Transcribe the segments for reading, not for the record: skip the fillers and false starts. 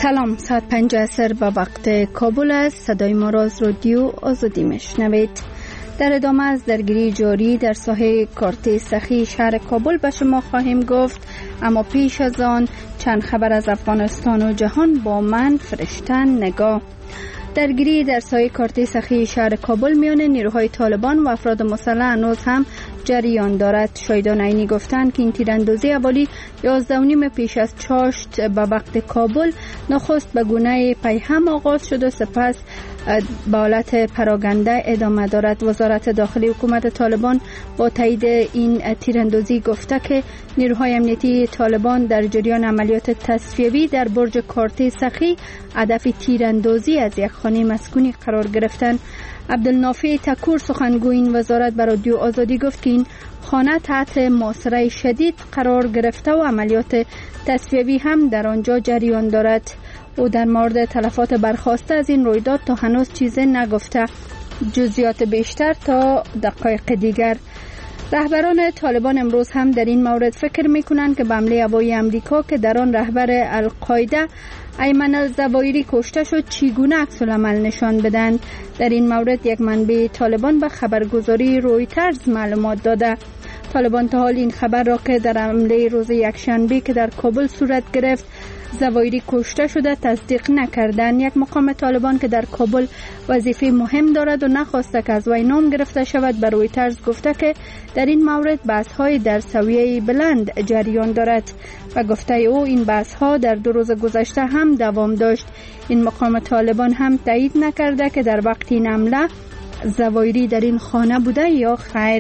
سلام، ساعت 5 عصر به وقت کابل است. صدای ما را از رادیو آزادی میشنوید. در ادامه از درگیری جاری در ساحه کارت سخی شهر کابل به شما خواهیم گفت، اما پیش از آن چند خبر از افغانستان و جهان با من فرشتن نگاه. درگیری در ساحه کارت سخی شهر کابل میان نیروهای طالبان و افراد مسلح هنوز هم جریان دارد. شاهدان عینی گفتند که این تیراندازی حوالی 11:30 پیش از چاشت به وقت کابل نخست به گونه پیهم آغاز شد و سپس به حالت پراگنده ادامه دارد. وزارت داخلی حکومت طالبان با تایید این تیراندازی گفته که نیروهای امنیتی طالبان در جریان عملیات تصفیوی در برج کارت سخی هدف تیراندازی از یک خانه مسکونی قرار گرفتند. عبدالنافع تکور سخنگوی این وزارت بر رادیو آزادی گفت که این خانه تحت محاصره شدید قرار گرفته و عملیات تصفیوی هم در آنجا جریان دارد. او در مورد تلفات برخاسته از این رویداد تا هنوز چیزی نگفته. جزئیات بیشتر تا دقایق دیگر. رهبران طالبان امروز هم در این مورد فکر می‌کنند که به حمله هوایی امریکا که در آن رهبر القاعده ایمن الظواهری کشته شد چگونه عکس‌العمل نشان بدهند. در این مورد یک منبع طالبان به خبرگزاری رویترز معلومات داده. طالبان تا حال این خبر را که در حمله روز یکشنبه که در کابل صورت گرفت ظواهری کشته شده تصدیق نکردند. یک مقام طالبان که در کابل وظیفه مهم دارد و نخواسته که از وی نام گرفته شود به رویترز گفته که در این مورد بحث‌های در سویه بلند جریان دارد و گفته او این بحث‌ها در 2 روز گذشته هم دوام داشت. این مقام طالبان هم تایید نکرده که در وقت این حمله ظواهری در این خانه بوده یا خیر.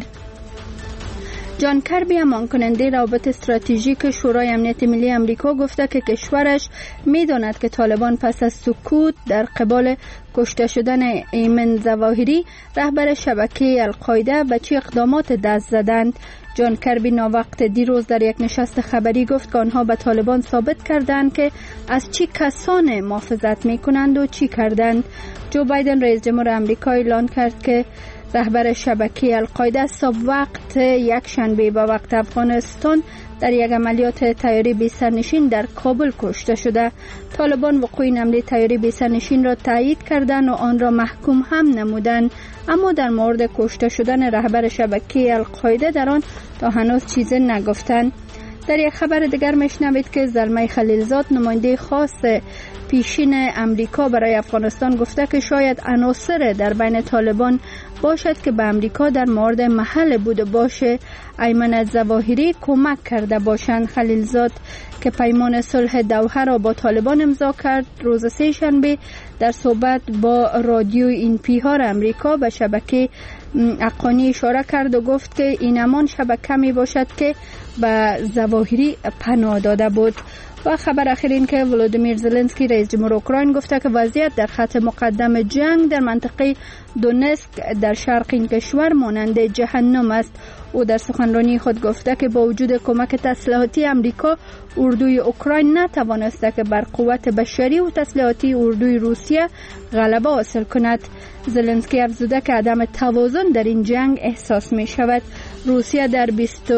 جان کربی امان کننده روابط استراتژیک شورای امنیت ملی امریکا گفته که کشورش می‌داند که طالبان پس از سکوت در قبال کشته شدن ایمن ظواهری رهبر شبکه القاعده به چه اقدامات دست زدند. جان کربی ناوقت دیروز در یک نشست خبری گفت که آنها به طالبان ثابت کردند که از چه کسان محافظت می‌کنند و چی کردند. جو بایدن رئیس جمهور آمریکا اعلان کرد که رهبر شبکه القاعده صبح وقت یک شنبه به وقت افغانستان در یک عملیات طیاره بی سرنشین در کابل کشته شده. طالبان وقوع این حمله طیاره بی سرنشین را تایید کردند و آن را محکوم هم نمودند، اما در مورد کشته شدن رهبر شبکه القاعده در آن تا هنوز چیزی نگفتند. در یک خبر دیگر میشنوید که زلمه خلیلزاد نماینده خاص پیشین امریکا برای افغانستان گفته که شاید عناصر در بین طالبان باشد که به امریکا در مورد محل بوده باشه ایمن الظواهری کمک کرده باشند. خلیلزاد که پیمان صلح دوحه را با طالبان امضا کرد روز سه‌شنبه در صحبت با رادیو NPR امریکا به شبکه حقانی اشاره کرد و گفت که این همان شبکه می باشد که به ظواهری پناه داده بود. و خبر اخیر این که ولودیمیر زلنسکی رئیس جمهور اوکراین گفته که وضعیت در خط مقدم جنگ در منطقه دونسک در شرق این کشور مانند جهنم است. او در سخنرانی خود گفته که با وجود کمک تسلیحاتی امریکا اردوی اوکراین نتوانسته که بر قوت بشری و تسلیحاتی اردوی روسیه غلبه حاصل کند. زلنسکی افزوده که عدم توازن در این جنگ احساس می شود. روسیه در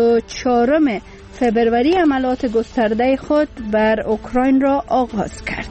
24 فبروری عملیات گسترده خود بر اوکراین را آغاز کرد.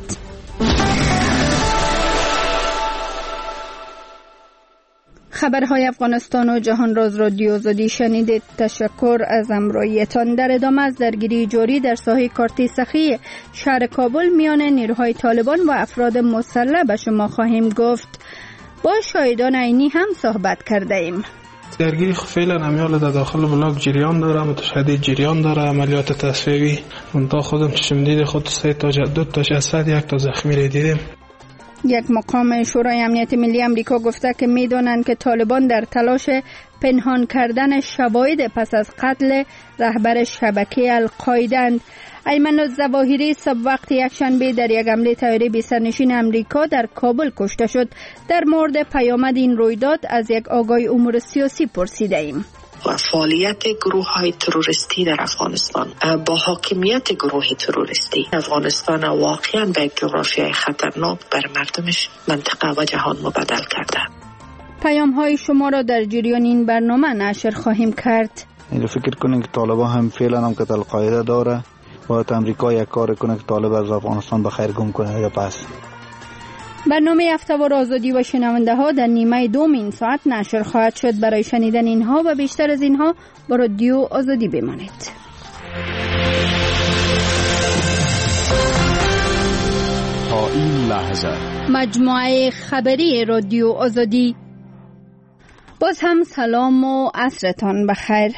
خبرهای افغانستان و جهان را از رادیو آزادی شنیدید. تشکر از همراهیتان. در ادامه از درگیری جاری در ساحه کارت سخی شهر کابل میان نیروهای طالبان و افراد مسلح به شما خواهیم گفت. با شاهدان عینی هم صحبت کرده ایم. درگیری فعلا امیال در داخل بلاک جریان داره، متشدد جریان داره. عملیات تصفیوی منطقه خودم چشم دید خود 2 تا جسد 1 تا زخمی را دیدیم. یک مقام شورای امنیت ملی امریکا گفته که می‌دانند که طالبان در تلاش پنهان کردن شواهد پس از قتل رهبر شبکه القاعده. ایمن الظواهری صبح وقت یکشنبه در یک حمله طیاره بی سرنشین امریکا در کابل کشته شد. در مورد پیامد این رویداد از یک آگاه امور سیاسی پرسیده ایم. و فعالیت گروه‌های تروریستی در افغانستان با حاکمیت گروه تروریستی افغانستان واقعا به جغرافیای خطرناک بر مردمش منطقه و جهان مبدل کرده. پیام‌های شما را در جریان این برنامه نشر خواهیم کرد. فکر کنین که طالبان هم فعلا هم که القاعده داره باید امریکا یک کار کنه که طالب از افغانستان به خیر گم کنه یا پس. برنامه هفته‌وار آزادی و شنونده ها در نیمه دوم این ساعت نشر خواهد شد. برای شنیدن اینها و بیشتر از اینها با رادیو آزادی بمانید. تا این لحظه مجموعه خبری رادیو آزادی. باز هم سلام و عصرتان بخیر.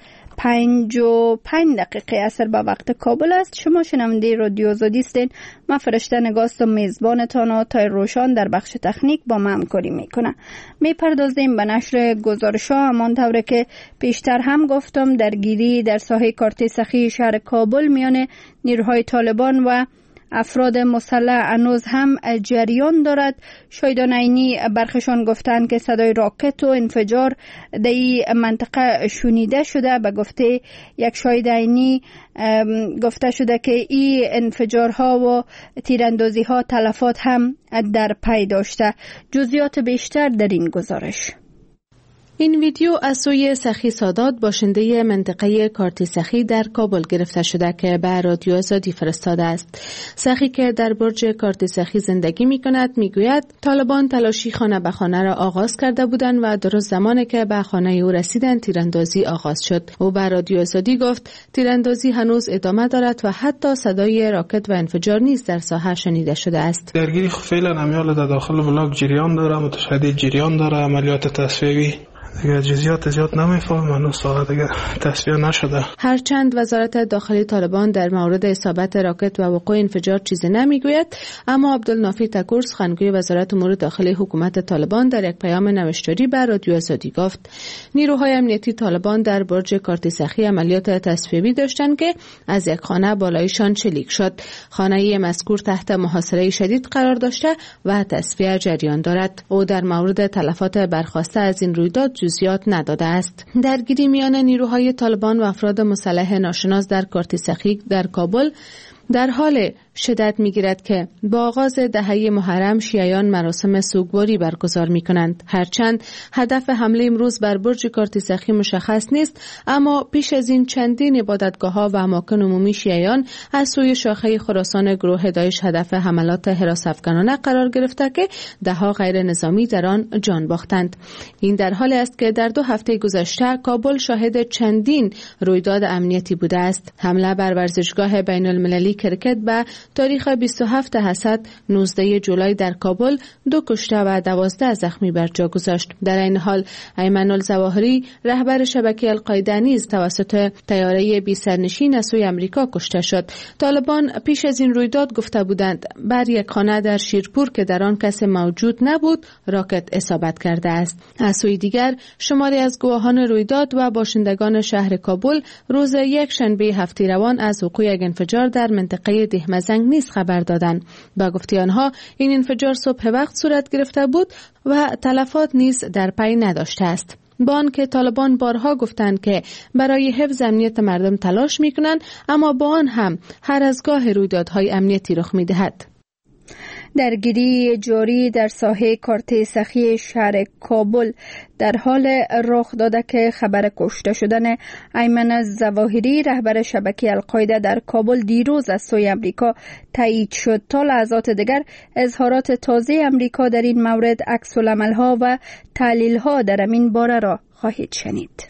5:05 عصر به وقت کابل است. شما شنونده رادیو آزادی هستین. من فرشته نگاست و میزبانتان و تای روشان در بخش تکنیک با من همکاری میکنه. میپردازیم به نشر گزارش‌ها همان طوره که پیشتر هم گفتم درگیری در ساحه کارت سخی شهر کابل میان نیروهای طالبان و افراد مسلح هنوز هم جریان دارد. شاهدان عینی برخشان گفتند که صدای راکت و انفجار در این منطقه شنیده شده. به گفته یک شاهد عینی گفته شده که این انفجارها و تیراندازی‌ها تلفات هم در پی داشته. جزئیات بیشتر در این گزارش. این ویدیو از سوی سخی سادات باشنده منطقه کارت سخی در کابل گرفته شده که به رادیو آزادی فرستاده است. سخی که در برج کارت سخی زندگی می کند می گوید طالبان تلاشی خانه به خانه را آغاز کرده بودند و درست زمانی که به خانه او رسیدند تیراندازی آغاز شد. او به رادیو آزادی گفت تیراندازی هنوز ادامه دارد و حتی صدای راکت و انفجار نیز در ساحه شنیده شده است. درگیری فعلا امیال در داخل بلاک جریان داره، متشدد جریان داره، عملیات تصفیه‌ای دیگه جزئیات زیاد نمیفهمم، هنوز ساعت دیگه تصفیه نشده. هرچند وزارت داخلی طالبان در مورد اصابت راکت و وقوع انفجار چیزی نمیگوید، اما عبدالنافی تکور سخنگوی وزارت امور داخلی حکومت طالبان در یک پیام نوشتاری به رادیو آزادی گفت نیروهای امنیتی طالبان در برج کارت سخی عملیات تصفیه‌ای داشتند که از یک خانه بالایشان چلیک شد. خانه مذکور تحت محاصره شدید قرار داشته و تصفیه جریان دارد. او در مورد تلفات برخاسته از این رویداد جزئیات نداده است. درگیری میان نیروهای طالبان و افراد مسلح ناشناس در کارت سخی در کابل در حال شدت می‌گیرد که با آغاز دهه محرم شیعیان مراسم سوگواری برگزار می‌کنند. هرچند هدف حمله امروز بر برج کارت سخی مشخص نیست، اما پیش از این چندین عبادتگاه‌ها و اماکن عمومی شیعیان از سوی شاخه خراسان گروه داعش هدف حملات حراس‌افکنانه قرار گرفته که ده‌ها غیر نظامی در آن جان باختند. این در حالی است که در 2 هفته گذشته کابل شاهد چندین رویداد امنیتی بوده است. حمله بر ورزشگاه بین‌المللی کرکت به تاریخ 27 حسد 19 جولای در کابل 2 کشته و 12 زخمی بر جا گذاشت. در این حال ایمن الظواهری رهبر شبکه القاعده نیز توسط طیاره بی سرنشین از سوی آمریکا کشته شد. طالبان پیش از این رویداد گفته بودند بر یک خانه در شیرپور که در آن کسی موجود نبود راکت اصابت کرده است. از سوی دیگر شماری از گواهان رویداد و باشندگان شهر کابل روز یک شنبه هفته روان از وقوع یک انفجار در منطقه دهمزنگ نیز خبر دادند. با گفته آنها این انفجار صبح وقت صورت گرفته بود و تلفات نیز در پی نداشته است. با آنکه طالبان بارها گفتند که برای حفظ امنیت مردم تلاش می‌کنند، اما با آن هم هر از گاه رویدادهای امنیتی رخ می‌دهد. درگیری جاری در ساحه کارت سخی شهر کابل در حال رخ داده که خبر کشته شدن ایمن الظواهری رهبر شبکه القاعده در کابل دیروز از سوی امریکا تایید شد. تا لحظات دیگر اظهارات تازه امریکا در این مورد، عکس‌العمل‌ها و تحلیل‌ها در این باره را خواهید شنید.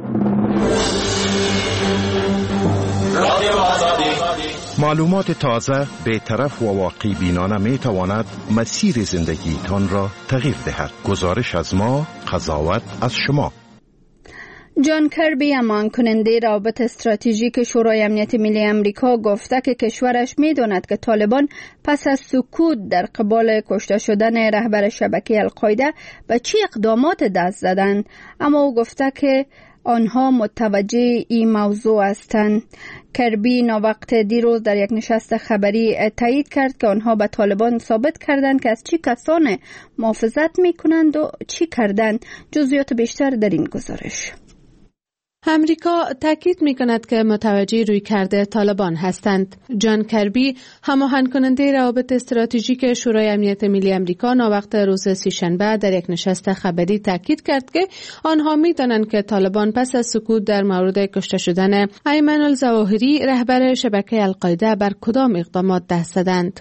معلومات تازه، بی‌طرف و واقعی بینانه می تواند مسیر زندگیتان را تغییر دهد. گزارش از ما، قضاوت از شما. جان کربی امان کننده روابط استراتژیک شورای امنیت ملی امریکا گفته که کشورش می‌داند که طالبان پس از سکوت در قبال کشته شدن رهبر شبکه القاعده به چه اقدامات دست زدند، اما او گفته که آنها متوجه این موضوع هستند. کربی ناوقت دیروز در یک نشست خبری تایید کرد که آنها به طالبان ثابت کردند که از چه کسان محافظت می‌کنند و چی کردند. جزئیات بیشتر در این گزارش. امریکا تاکید می‌کند که متوجه رویکرد طالبان هستند. جان کربی، هماهنگ کننده روابط استراتژیک شورای امنیت ملی امریکا، ناوقت روز سه‌شنبه در یک نشست خبری تاکید کرد که آنها می‌دانند که طالبان پس از سکوت در مورد کشته شدن ایمن الظواهری رهبر شبکه القاعده بر کدام اقدامات دست زدند.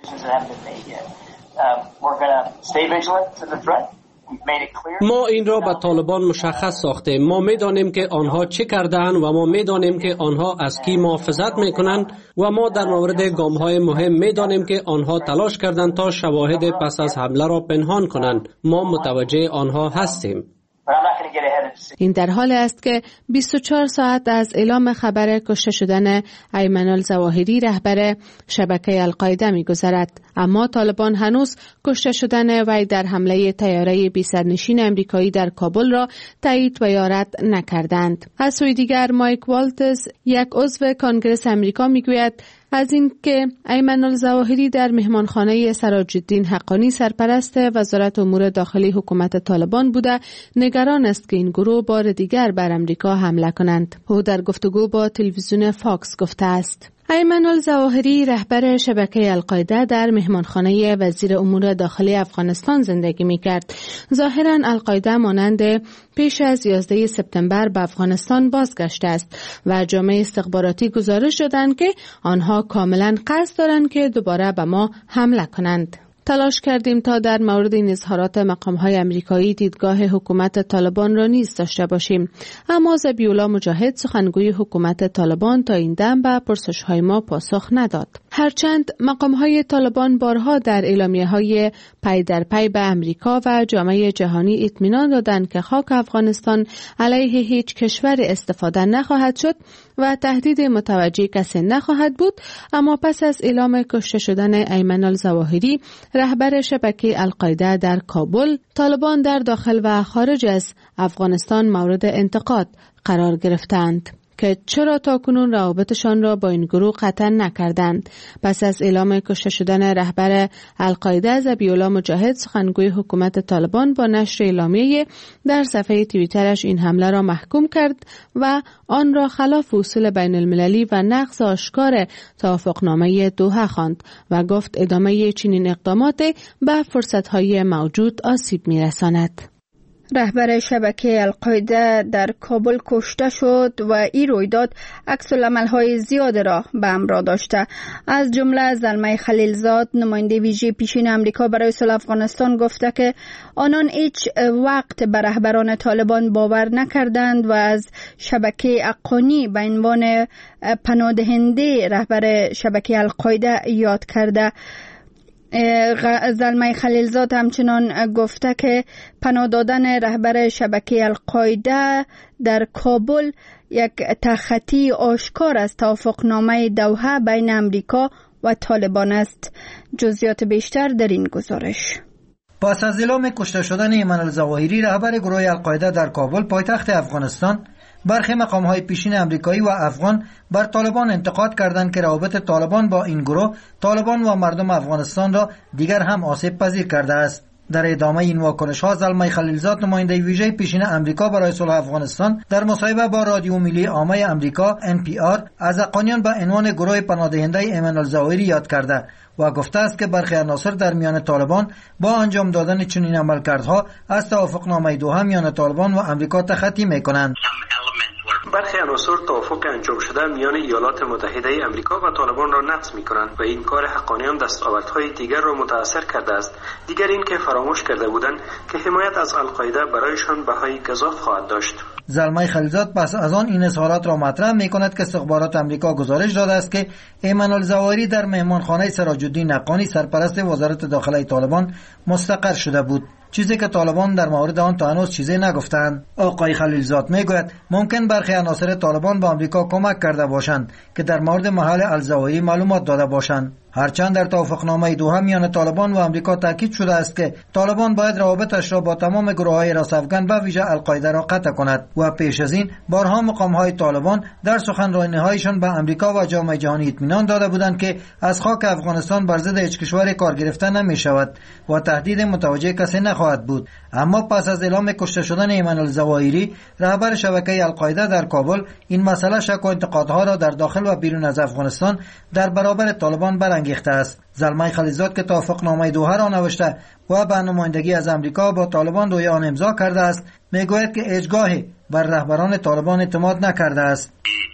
ما این را به طالبان مشخص ساختیم. ما می‌دانیم که آنها چه کردند و ما می‌دانیم که آنها از کی محافظت می‌کنند و ما در مورد گام‌های مهم می‌دانیم که آنها تلاش کردند تا شواهد پس از حمله را پنهان کنند. ما متوجه آنها هستیم. این در حال است که 24 ساعت از اعلام خبر کشته شدن ایمن الظواهری رهبر شبکه القاعده می‌گذرد، اما طالبان هنوز کشته شدن وی در حمله طیاره بی سرنشین امریکایی در کابل را تایید و یا رد نکردند. از سوی دیگر مایک والتز، یک عضو کنگره امریکا، میگوید از اینکه ایمن الظواهری در مهمانخانه سراج الدین حقانی سرپرست وزارت امور داخلی حکومت طالبان بوده، نگران است که این گروه بار دیگر بر امریکا حمله کنند. او در گفتگو با تلویزیون فاکس گفته است ایمن الظواهری رهبر شبکه القاعده در مهمانخانه وزیر امور داخلی افغانستان زندگی می‌کرد. ظاهراً القاعده مانند پیش از 11 سپتامبر به افغانستان بازگشته است و جامعه استخباراتی گزارش دادند که آنها کاملاً قصد دارند که دوباره به ما حمله کنند. تلاش کردیم تا در مورد این اظهارات مقام‌های امریکایی دیدگاه حکومت طالبان را نیز داشته باشیم، اما ذبیح‌الله مجاهد، سخنگوی حکومت طالبان، تا این دم به پرسش‌های ما پاسخ نداد. هرچند مقام‌های طالبان بارها در اعلامیه‌های پی در پی به امریکا و جامعه جهانی اطمینان دادند که خاک افغانستان علیه هیچ کشور استفاده نخواهد شد و تهدید متوجه کسی نخواهد بود، اما پس از اعلام کشته شدن ایمن الظواهری رهبر شبکه القاعده در کابل، طالبان در داخل و خارج از افغانستان مورد انتقاد قرار گرفتند که چرا تاکنون روابطشان را با این گروه قطع نکردند. پس از اعلام کشته شدن رهبر القاعده، ذبیح‌الله مجاهد، سخنگوی حکومت طالبان، با نشر اعلامیه در صفحه توییترش این حمله را محکوم کرد و آن را خلاف اصول بین المللی و نقض آشکار توافقنامه دوحه خواند و گفت ادامه چنین اقدامات به فرصت‌های موجود آسیب می‌رساند. رهبر شبکه القاعده در کابل کشته شد و این رویداد عکس‌العمل‌های زیاد را به همراه داشته. از جمله زلمه خلیلزاد، نماینده ویژه پیشین امریکا برای صلح افغانستان، گفته که آنان هیچ وقت به رهبران طالبان باور نکردند و از شبکه حقانی به عنوان پناهدهنده رهبر شبکه القاعده یاد کرده. زلمه خلیلزاد همچنان گفته که پناه دادن رهبر شبکه القاعده در کابل یک تخطی آشکار از توافقنامه دوحه بین امریکا و طالبان است. جزئیات بیشتر در این گزارش. پس از اعلام کشته شدن ایمن الظواهری رهبر گروه القاعده در کابل، پایتخت افغانستان، برخی مقام‌های پیشین امریکایی و افغان بر طالبان انتقاد کردند که روابط طالبان با این گروه، طالبان و مردم افغانستان را دیگر هم آسیب پذیر کرده است. در ادامه این واکنش‌ها، زلمه خلیلزاد، نماینده ویژه پیشین امریکا برای صلح افغانستان، در مصاحبه با رادیو ملی عامه امریکا NPR از حقانیان به عنوان گروه پناهدهنده ایمن الظواهری یاد کرده و گفته است که برخی عناصر در میان طالبان با انجام دادن چنین عملکردها از توافقنامه دوحه میان طالبان و امریکا تخطی می‌کنند. برخی عناصر توافق انجام شده میان ایالات متحده امریکا و طالبان را نقض می‌کنند و این کار حقانیان دستاوردهای دیگر را متاثر کرده است. دیگر این که فراموش کرده بودند که حمایت از القاعده برایشان بهای گزاف خواهد داشت. زلمه خلیلزاد پس از آن این اظهارات را مطرح می‌کند که استخبارات امریکا گزارش داده است که ایمن الظواهری در مهمانخانه سراج الدین حقانی سرپرست وزارت داخلی طالبان مستقر شده بود، چیزی که طالبان در مورد آن تا هنوز چیزی نگفتند. آقای خلیلزاد میگوید ممکن برخی عناصر طالبان با امریکا کمک کرده باشند که در مورد محل الظواهری معلومات داده باشند. هرچند در توافقنامه دوحه میان طالبان و آمریکا تاکید شده است که طالبان باید روابطش را با تمام گروه‌های راست افغان به ویژه القاعده را قطع کند و پیش از این بارها مقام‌های طالبان در سخنرانی‌هایشان به آمریکا و جامعه جهانی اطمینان داده بودند که از خاک افغانستان بر ضد هیچ کشور کار گرفته نمی‌شود و تهدید متوجه کسی نخواهد بود. اما پس از اعلام کشته شدن ایمان الظواهری رهبر شبکه القاعده در کابل، این مسئله شک و انتقادها را در داخل و بیرون از افغانستان در برابر طالبان برانگیخته است. زلمه خلیلزاد که توافقنامه دوحه را نوشته و به نمایندگی از آمریکا با طالبان روی آن امضا کرده است، میگوید که هیچگاهی بر رهبران طالبان اعتماد نکرده است.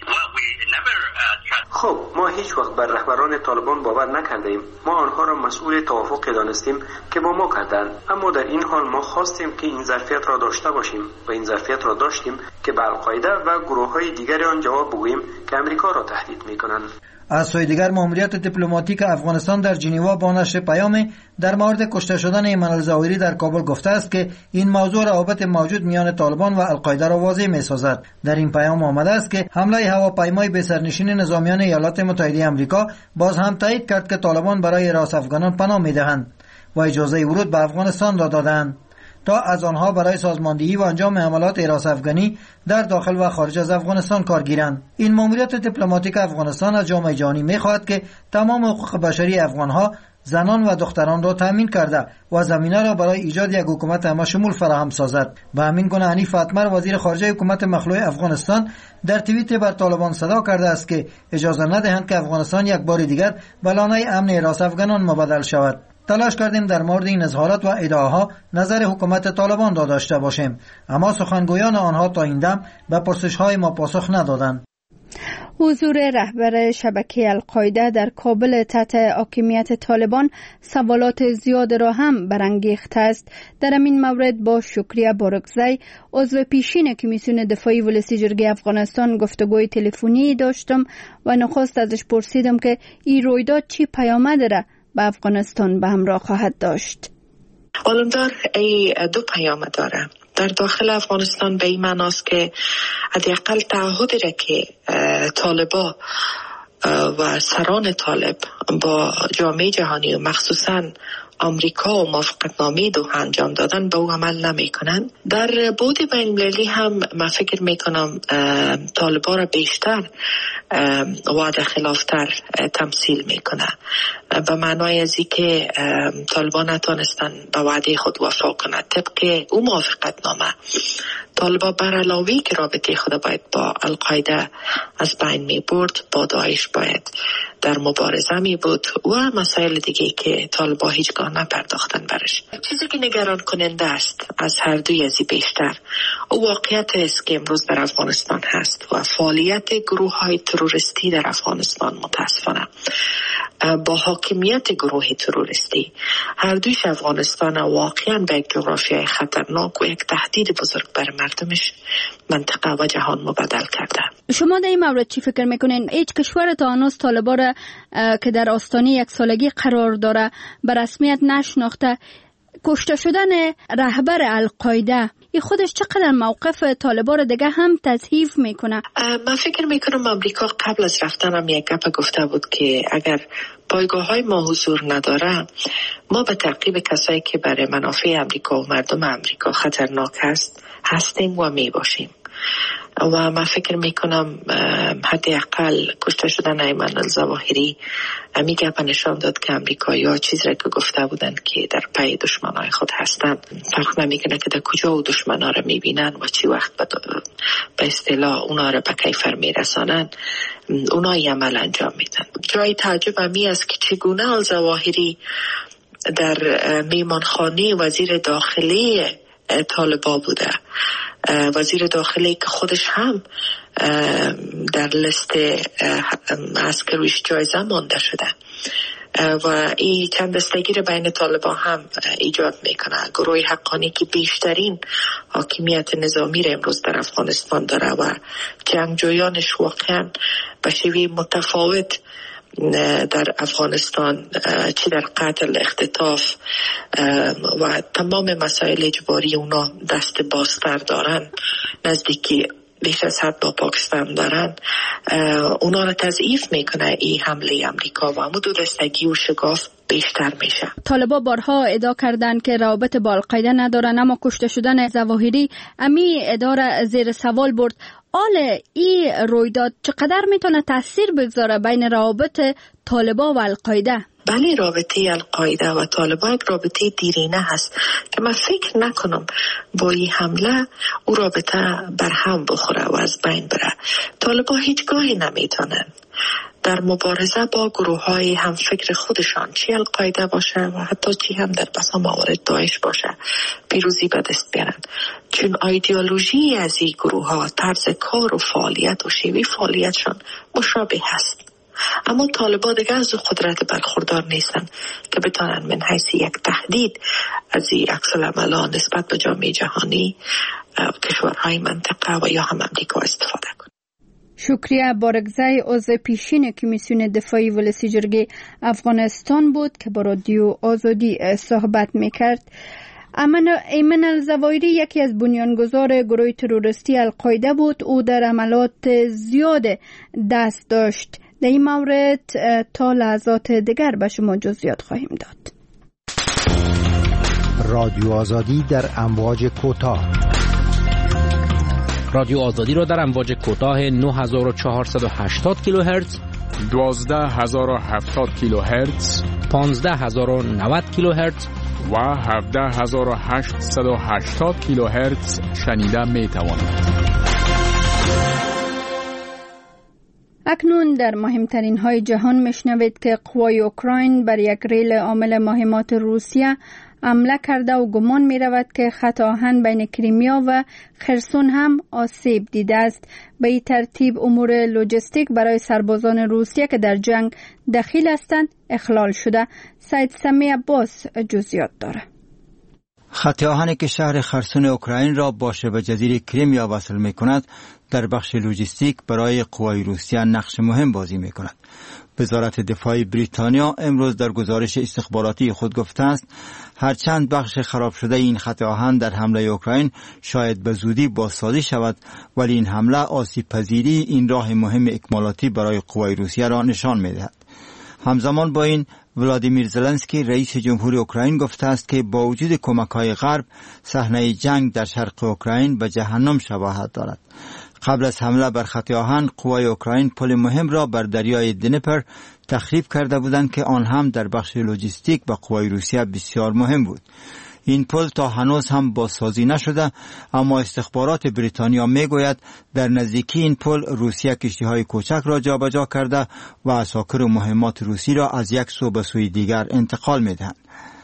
خب ما هیچ وقت بر رهبران طالبان باور نکردیم. ما آنها را مسئول توافقی دانستیم که با ما کردند، اما در این حال ما خواستیم که این ظرفیت را داشته باشیم و این ظرفیت را داشتیم که به القاعده و گروه‌های دیگر آن جواب بگوییم که آمریکا را تهدید می‌کنند. از سوی دیگر ماموریت دیپلماتیک افغانستان در ژنو با نشر پیام در مورد کشته شدن ایمان الظواهری در کابل گفته است که این موضوع روابط موجود میان طالبان و القاعده را واضح می‌سازد. در این پیام آمده است که حمله هواپیمای به سرنشین نظامیان ایالات متحده آمریکا باز هم تایید کرد که طالبان برای راست افغانان پناه می‌دهند و اجازه ورود به افغانستان را دادند تا از آنها برای سازماندهی و انجام حملات راست افغانی در داخل و خارج از افغانستان کار گیرند. این ماموریت دیپلماتیک افغانستان از جامعه جهانی می‌خواهد که تمام حقوق بشری افغان‌ها، زنان و دختران را تامین کرده و زمینه را برای ایجاد یک حکومت همشمول فراهم سازد. به همین گونه حنیف اتمر وزیر خارجه حکومت مخلوع افغانستان در توییت بر طالبان صدا کرده است که اجازه ندهند که افغانستان یک بار دیگر به لانه امن راست افغانان مبدل شود. تلاش کردیم در مورد این اظهارات و ادعاها نظر حکومت طالبان را داشته باشیم، اما سخنگویان آنها تا این دم به پرسش‌های ما پاسخ ندادند. حضور رهبر شبکه القاعده در کابل تحت حاکمیت طالبان سوالات زیاد را هم برانگیخته است. در این مورد با شکریه بارکزی، عضو پیشین کمیسیون دفاعی ولسی جرگه افغانستان گفتگوی تلفنی داشتم و نخست ازش پرسیدم که این رویداد چی پیامد داره به افغانستان به همراه خواهد داشت. علمدار ای دو پیام داره. در داخل افغانستان به این معناست که حداقل تعهدی را که طالبا و سران طالب با جامعه جهانی و مخصوصاً آمریکا و موافقتنامه دوحه انجام دادن به او عمل نمی کنند. در بعد بین‌المللی هم من فکر می کنم طالبان را بیشتر وعده خلافتر تمثیل می کنه، به معنای ازی که طالبان نتونستن به وعده خود وفا کنند. طبق او موافقتنامه طالبان بر علاوه که رابطه خود باید با القاعده از بین می برد، با داعش باید در مبارزه می بود و مسائل دیگه که طالبان هیچگاه نپرداختن برش. چیزی که نگران کننده است از هر دوی ازی بیشتر او واقعیت است که امروز در افغانستان هست و فعالیت گروه های تروریستی در افغانستان متاسفانه با حاکمیت گروه تروریستی هر دویش افغانستان واقعا به یک جغرافیای خطرناک و یک تهدید بزرگ بر مردمش، منطقه و جهان مبدل کرده. شما در این مورد چی فکر میکنین؟ هیچ کشور تا هنوز طالبان را که در آستانه یک سالگی قرار داره به رسمیت نشناخته. کشته شدن رهبر القاعده این خودش چقدر موقف طالبان را دیگه هم تضعیف میکنه؟ من فکر میکنم امریکا قبل از رفتنم یک گپ گفته بود که اگر پایگاه های ما حضور نداره ما به تعقیب کسایی که برای منافع امریکا و مردم امریکا خطرناک هستیم و می باشیم. و من فکر میکنم حداقل کشته شدن ایمان الظواهری می گپ نشان داد که امریکایی‌ها چیزی را که گفته بودند که در پی دشمنای خود هستند فرق نمیکنه که در کجا دشمنا را میبینن و چی وقت به اصطلاح اونا را به کیفر میرسانند، اونا عمل انجام میدن. جای تعجب همی است که چگونه الظواهری در میمانخانه وزیر داخلی طالبان بوده، وزیر داخلی که خودش هم در لیست عسکرویش جایزه مانده شده و این چند دستگیر بین طالبان هم ایجاد میکنه. گروه حقانی که بیشترین حاکمیت نظامی را امروز در افغانستان داره و جنگجویانش واقعا به شیوه متفاوت در افغانستان چی در قتل، اختطاف و تمام مسائل اجباری اونا دست بازتر دارن، نزدیکی بیش از حد با پاکستان دارن، اونا را تضعیف میکنه این حمله امریکا و امو دورستگی و شگاف بیشتر میشه. طالبان بارها ادعا کردند که روابط با القاعده ندارن، اما کشته شدن ظواهری امی ادعا زیر سوال برد. حال این رویداد چقدر میتونه تاثیر بگذاره بین روابط طالبان و القاعده؟ بله، رابطه القاعده و طالبان یک رابطه دیرینه هست که من فکر نکنم با این حمله او رابطه بر هم بخوره و از بین بره. طالبان هیچگاهی نمیتونن در مبارزه با گروه های هم فکر خودشان، چی القاعده باشه و حتی چی هم در بسا موارد داعش باشه، پیروزی به دست بیارن، چون ایدئولوژی از این گروه ها، طرز کار و فعالیت و شیوه فعالیتشان مشابه هست. اما طالبان دیگه از قدرت برخوردار نیستن که بتانن من حیث یک تهدید از این عکس العمل‌ها نسبت به جامعه جهانی، کشورهای منطقه و یا هم امریکا استفاده کنن. شکریه بارگزای عضو پیشین کمیسیون دفاعی ولسی جرگه افغانستان بود که با رادیو آزادی صحبت میکرد. ایمن الزواهری یکی از بنیانگذار گروه تروریستی القاعده بود. او در عملات زیاد دست داشت. در این مورد تا لحظات دیگر به شما جزئیات خواهیم داد. رادیو آزادی در امواج کوتاه. رادیو آزادی را در امواج کوتاه 9480 کیلوهرتز، 12070 کیلوهرتز، 15090 کیلوهرتز و 17880 کیلوهرتز شنیده می توانید. اکنون در مهمترین های جهان میشنوید که قوای اوکراین بر یک ریل عامل مهمات روسیه حمله کرده و گمان می رود که خط آهن بین کریمیا و خرسون هم آسیب دیده است. به این ترتیب امور لوجستیک برای سربازان روسیه که در جنگ دخیل هستند اخلال شده. سید سمی عباس جزئیات داره. خط آهنی که شهر خرسون اوکراین را با شبه جزیره کریمیا وصل می کند در بخش لوجستیک برای قوای روسیه نقش مهم بازی می کند. وزارت دفاع بریتانیا امروز در گزارش استخباراتی خود گفته است هرچند بخش خراب شده این خط آهن در حمله اوکراین شاید به زودی بازسازی شود، ولی این حمله آسیب پذیری این راه مهم اکمالاتی برای قوای روسیه را نشان می دهد. همزمان با این ولادیمیر زلنسکی رئیس جمهور اوکراین گفته است که با وجود کمک‌های غرب صحنه جنگ در شرق اوکراین به جهنم شباهت دارد. قبل از حمله بر خط آهن قوای اوکراین پل مهم را بر دریای دنیپر تخریب کرده بودند که آن هم در بخش لوجستیک به قوای روسیه بسیار مهم بود. این پل تا هنوز هم بازسازی نشده، اما استخبارات بریتانیا میگوید در نزدیکی این پل روسیه کشتی‌های کوچک را جابجا کرده و عساکر و مهمات روسی را از یک سو به سوی دیگر انتقال میدهند.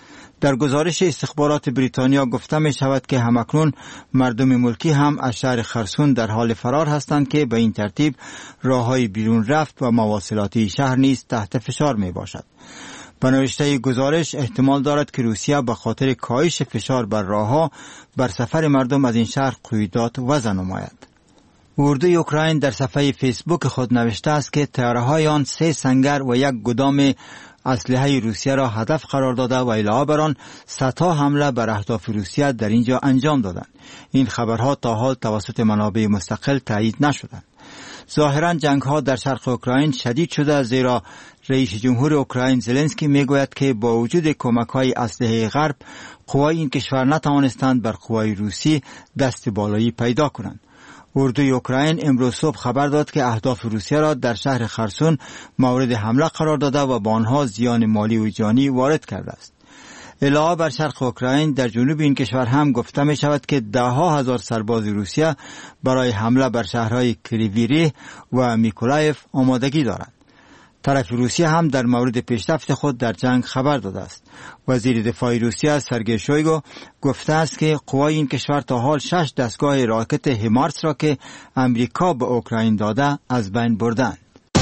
در گزارش استخبارات بریتانیا گفته می شود که همکنون مردم ملکی هم از شهر خرسون در حال فرار هستند که به این ترتیب راههای بیرون رفت و مواصلاتی شهر نیز تحت فشار می باشد. به نوشته گزارش احتمال دارد که روسیه به خاطر کاهش فشار بر راهها بر سفر مردم از این شهر قیودات وضع نماید. اردوی اوکراین در صفحه فیسبوک خود نوشته است که طیاره‌های آن 3 سنگر و یک گدام اسلحه روسیه را هدف قرار داده و علاوه بر آن صدها حمله بر اهداف روسیه در اینجا انجام دادند. این خبرها تا حال توسط منابع مستقل تایید نشدند. ظاهرا جنگ ها در شرق اوکراین شدید شده، زیرا رئیس جمهور اوکراین زلنسکی میگوید که با وجود کمک های اسلحه غرب قوای این کشور نتوانستند بر قوای روسی دست بالایی پیدا کنند. اردوی اوکراین امروز صبح خبر داد که اهداف روسیه را در شهر خرسون مورد حمله قرار داده و با آنها زیان مالی و جانی وارد کرده است. علاوه بر شرق اوکراین در جنوب این کشور هم گفته می شود که 10,000 سرباز روسیه برای حمله بر شهرهای کریویری و میکولایف آمادگی دارند. طرف روسیه هم در مورد پیشرفت خود در جنگ خبر داده است. وزیر دفاع روسیه سرگئی شویگو گفته است که قوای این کشور تا حال 6 دستگاه راکت هیمارس را که امریکا به اوکراین داده از بین بردند.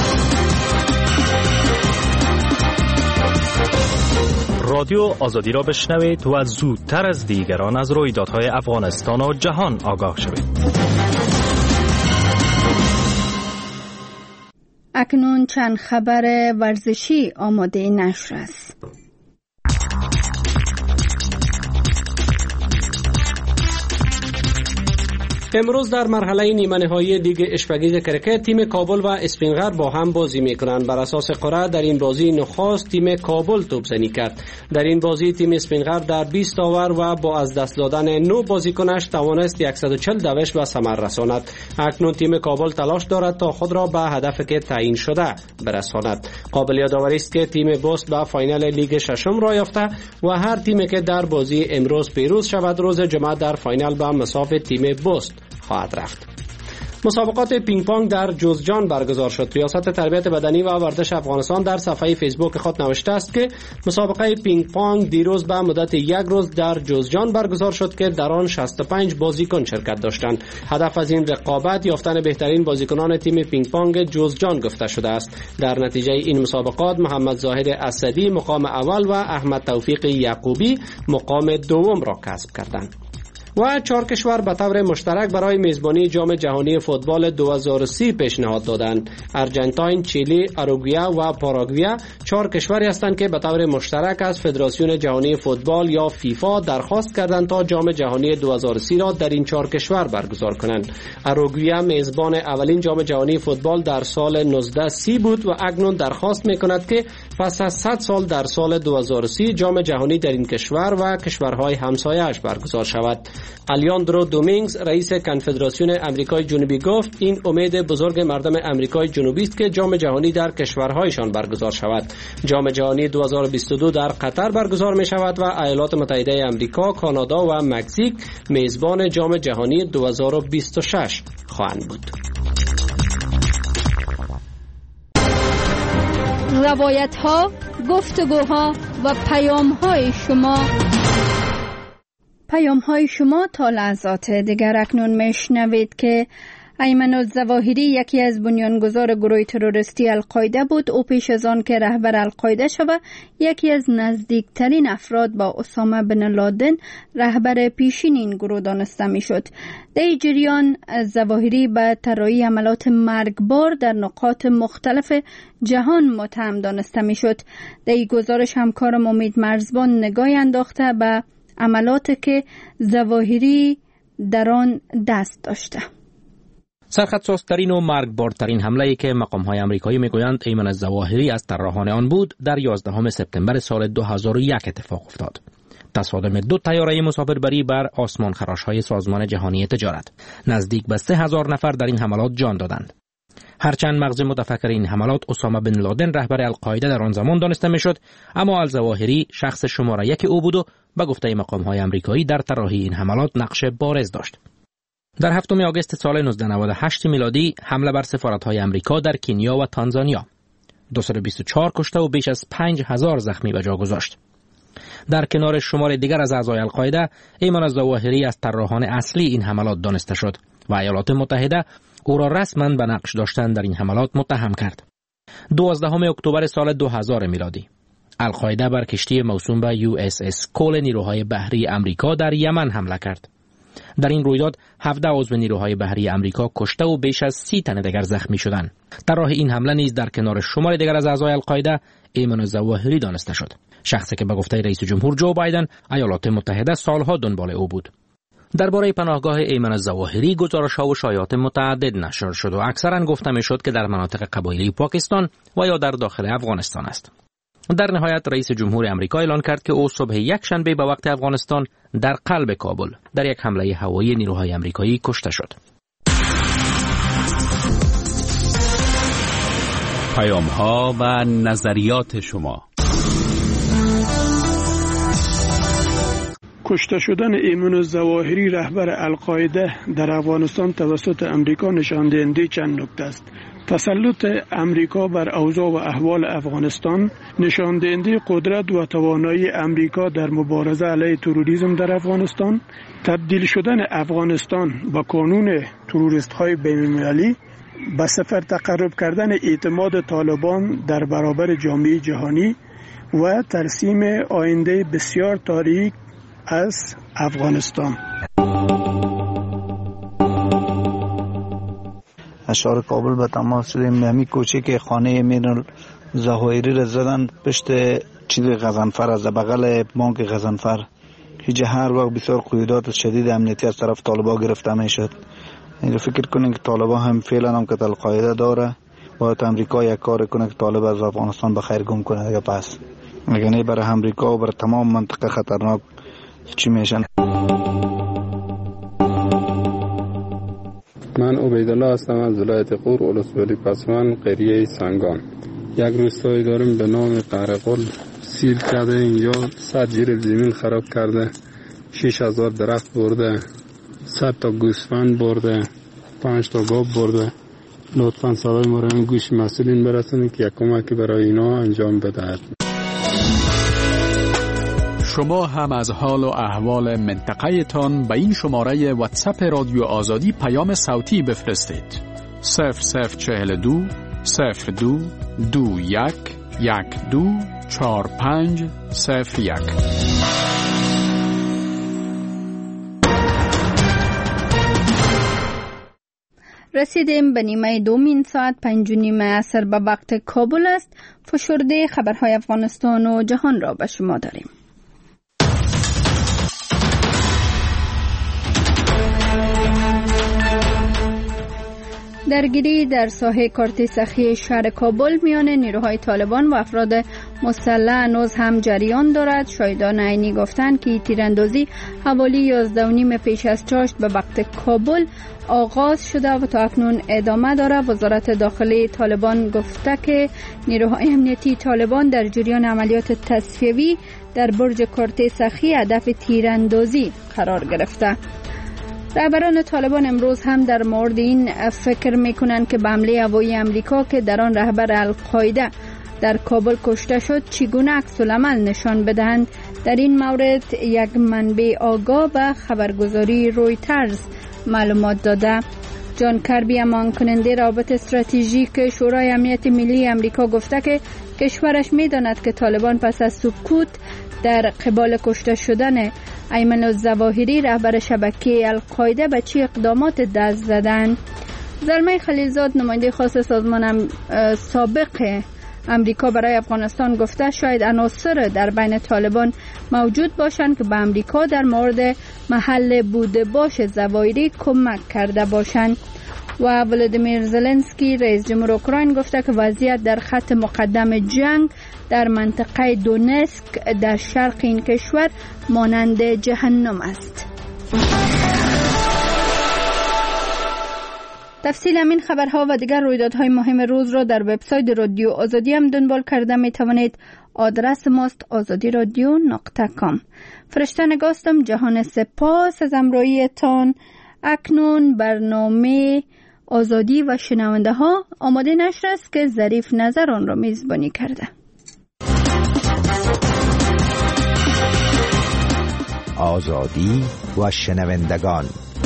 رادیو آزادی را بشنوید و زودتر از دیگران از رویدادهای افغانستان و جهان آگاه شوید. اکنون چند خبر ورزشی آماده نشر است. امروز در مرحله نیمه نهایی لیگ اشپگیز کرکت تیم کابل و اسپینغر با هم بازی میکنند. بر اساس قرعه در این بازی نخست تیم کابل توپزنی کرد. در این بازی تیم اسپینغر در 20 اوور و با از دست دادن 9 بازیکنش توانست 140 دوش به ثمر رساند. اکنون تیم کابل تلاش دارد تا خود را به هدفی که تعیین شده برساند. قابل یادآوری است که تیم بست به فاینال لیگ ششم را یافته و هر تیمی که در بازی امروز پیروز شود روز جمعه در فاینال به مساف تیم بست خواهد رفت. مسابقات پینگ پونگ در جوزجان برگزار شد. ریاست تربیت بدنی و ورزش افغانستان در صفحه فیسبوک خود نوشته است که مسابقه پینگ پونگ دیروز به مدت یک روز در جوزجان برگزار شد که در آن 65 بازیکن شرکت داشتند. هدف از این رقابت یافتن بهترین بازیکنان تیم پینگ پونگ جوزجان گفته شده است. در نتیجه این مسابقات محمد زاهد اسدی مقام اول و احمد توفیق یعقوبی مقام دوم را کسب کردند. و 4 کشور به طور مشترک برای میزبانی جام جهانی فوتبال 2030 پیشنهاد دادند. ارژانتین، چیلی، اوروگوئه و پاراگوئه 4 کشوری هستند که به طور مشترک از فدراسیون جهانی فوتبال یا فیفا درخواست کردند تا جام جهانی 2030 را در این 4 کشور برگزار کنند. اوروگوئه میزبان اولین جام جهانی فوتبال در سال 1930 بود و اکنون درخواست می‌کند که پس از 100 سال در سال 2030 جام جهانی در این کشور و کشورهای همسایه‌اش برگزار شود. الیاندرو دومینگز رئیس کنفدراسیون امریکای جنوبی گفت این امید بزرگ مردم امریکای جنوبی است که جام جهانی در کشورهایشان برگزار شود. جام جهانی 2022 در قطر برگزار می شود و ایالات متحده امریکا، کانادا و مکزیک میزبان جام جهانی 2026 خواهند بود. روایت ها، گفتگوها و پیام های شما تا لحظات دیگر. اکنون میشنوید که ایمن الظواهری یکی از بنیانگذار گروه تروریستی القاعده بود. او پیش از آن که رهبر القاعده شود یکی از نزدیکترین افراد با اسامه بن لادن رهبر پیشین این گروه دانسته میشد. در این جریان ظواهری به طراحی حملات مرگبار در نقاط مختلف جهان متهم دانسته میشد. در این گزارش همکارم امید مرزبان نگاهی انداخته به عملاتی که ظواهری در آن دست داشته. سرخط‌سازترین و مرگبارترین حمله‌ای که مقام‌های آمریکایی می‌گویند ایمن الظواهری از طراحان آن بود در 11 سپتامبر سال 2001 اتفاق افتاد. تصادم 2 طیاره مسافربری بر آسمانخراش‌های سازمان جهانی تجارت. نزدیک به 3000 نفر در این حملات جان دادند. هرچند مغز متفکر این حملات اسامه بن لادن رهبر القاعده در آن زمان دانسته میشد، اما الظواهری شخص شماره 1 او بود و به گفته مقام‌های آمریکایی در طراحی این حملات نقش بارز داشت. در 7 آگوست سال 1998 میلادی حمله بر سفارت‌های آمریکا در کنیا و تانزانیا 224 کشته و بیش از 5000 زخمی به جا گذاشت. در کنار شمار دیگر از اعضای القاعده، ایمن الظواهری از طراحان اصلی این حملات دانسته شد و ایالات متحده او را رسما به نقش داشتن در این حملات متهم کرد. 12 اکتبر سال 2000 میلادی القاعده بر کشتی موسوم به USS کول نیروهای بحری آمریکا در یمن حمله کرد. در این رویداد 17 عضو نیروهای بحری آمریکا کشته و بیش از 30 تن دیگر زخمی شدند. طراح این حمله نیز در کنار شمار دیگر از اعضای القاعده ایمن الظواهری دانسته شد. شخصی که به گفته رئیس جمهور جو بایدن ایالات متحده سالها دنبال او بود. درباره پناهگاه ایمن الظواهری گزارش‌ها و شایعات متعدد نشر شد و اکثرا گفته می‌شد که در مناطق قبایلی پاکستان و یا در داخل افغانستان است. در نهایت رئیس جمهور آمریکا اعلان کرد که او صبح یک شنبه به وقت افغانستان در قلب کابل در یک حمله هوایی نیروهای آمریکایی کشته شد. پیام‌ها و نظریات شما. کشته شدن ایمن الظواهری رهبر القاعده در افغانستان توسط امریکا نشان دهنده چند نکته است. تسلط امریکا بر اوضاع و احوال افغانستان نشان دهنده قدرت و توانایی امریکا در مبارزه علیه تروریسم در افغانستان، تبدیل شدن افغانستان با کانون تروریست‌های بین‌المللی، به صفر تقرب کردن اعتماد طالبان در برابر جامعه جهانی و ترسیم آینده بسیار تاریک از افغانستان. اشعار کابل به تماس شدیم. همی کوچه که خانه ایمن الظواهری را زدن پشت چیز غضنفر، از بغل بانک غضنفر هیچ هر وقت بسیار قیودات شدید امنیتی از طرف طالبان گرفته میشد. این فکر کنین که طالبان هم فعلا هم که القاعده داره، باید امریکا یک کار کنه که طالب از افغانستان به خیر گم کنه دیگه. پس اگه نه برای امریکا و برای تمام منطقه خطرناک چی میشن. من عبیدالله هستم از ولایت غور ولسوالی پسوان قریه سنگان. یک روستایی داریم به نام قرقل، سیل کرده اینجا 100 جریب زمین خراب کرده، 6000 درخت برده، 100 تا گوسفند برده، 5 تا گاو برده. لطفاً صدای ما را گوش مسئولین برسونید که یک کمکی برای اینا انجام بدهد. شما هم از حال و احوال منطقه تان به این شماره واتساپ رادیو آزادی پیام صوتی بفرستید. 0042 02 21 12 45 01. رسیدیم به نیمه دومین ساعت 5:30 عصر به وقت کابل است. فشرده خبرهای افغانستان و جهان را به شما داریم. درگیری در ساحه کارت سخی شهر کابل میان نیروهای طالبان و افراد مسلح هنوز هم جریان دارد. شاهدان عینی گفتند که تیراندازی حوالی 11:30 پیش از چاشت به وقت کابل آغاز شده و تا اکنون ادامه دارد. وزارت داخلی طالبان گفته که نیروهای امنیتی طالبان در جریان عملیات تصفیوی در برج کارت سخی هدف تیراندازی قرار گرفته. رهبران طالبان امروز هم در مورد این فکر میکنند که به حمله هوایی امریکا که در آن رهبر القاعده در کابل کشته شد چگونه عکس‌العمل نشان بدهند. در این مورد یک منبع آگاه به خبرگزاری رویترز معلومات داده. جان کربی امان کننده روابط استراتژیک شورای امنیت ملی امریکا گفته که کشورش میداند که طالبان پس از سکوت در قبال کشته شدن ایمن الظواهری رهبر شبکه القاعده به چه اقدامات دست زدند. زلمه خلیلزاد نماینده خاص سازمان سابق امریکا برای افغانستان گفته شاید عناصر در بین طالبان موجود باشند که به امریکا در مورد محل بوده باش ظواهری کمک کرده باشند. و ولادیمیر زلنسکی رئیس جمهور اوکراین گفته که وضعیت در خط مقدم جنگ در منطقه دونسک در شرق این کشور مانند جهنم است. تفصیل همین خبرها و دیگر رویدادهای مهم روز را در وبسایت رادیو آزادی هم دنبال کرده می توانید. آدرس ماست azadiradio.com. فرشته نگاستم. جهان سپاس از همراهیتان. اکنون برنامه آزادی و شنونده ها آماده نشر است که ظریف نظر آن را میزبانی کرده. آزادی و شنوندگان.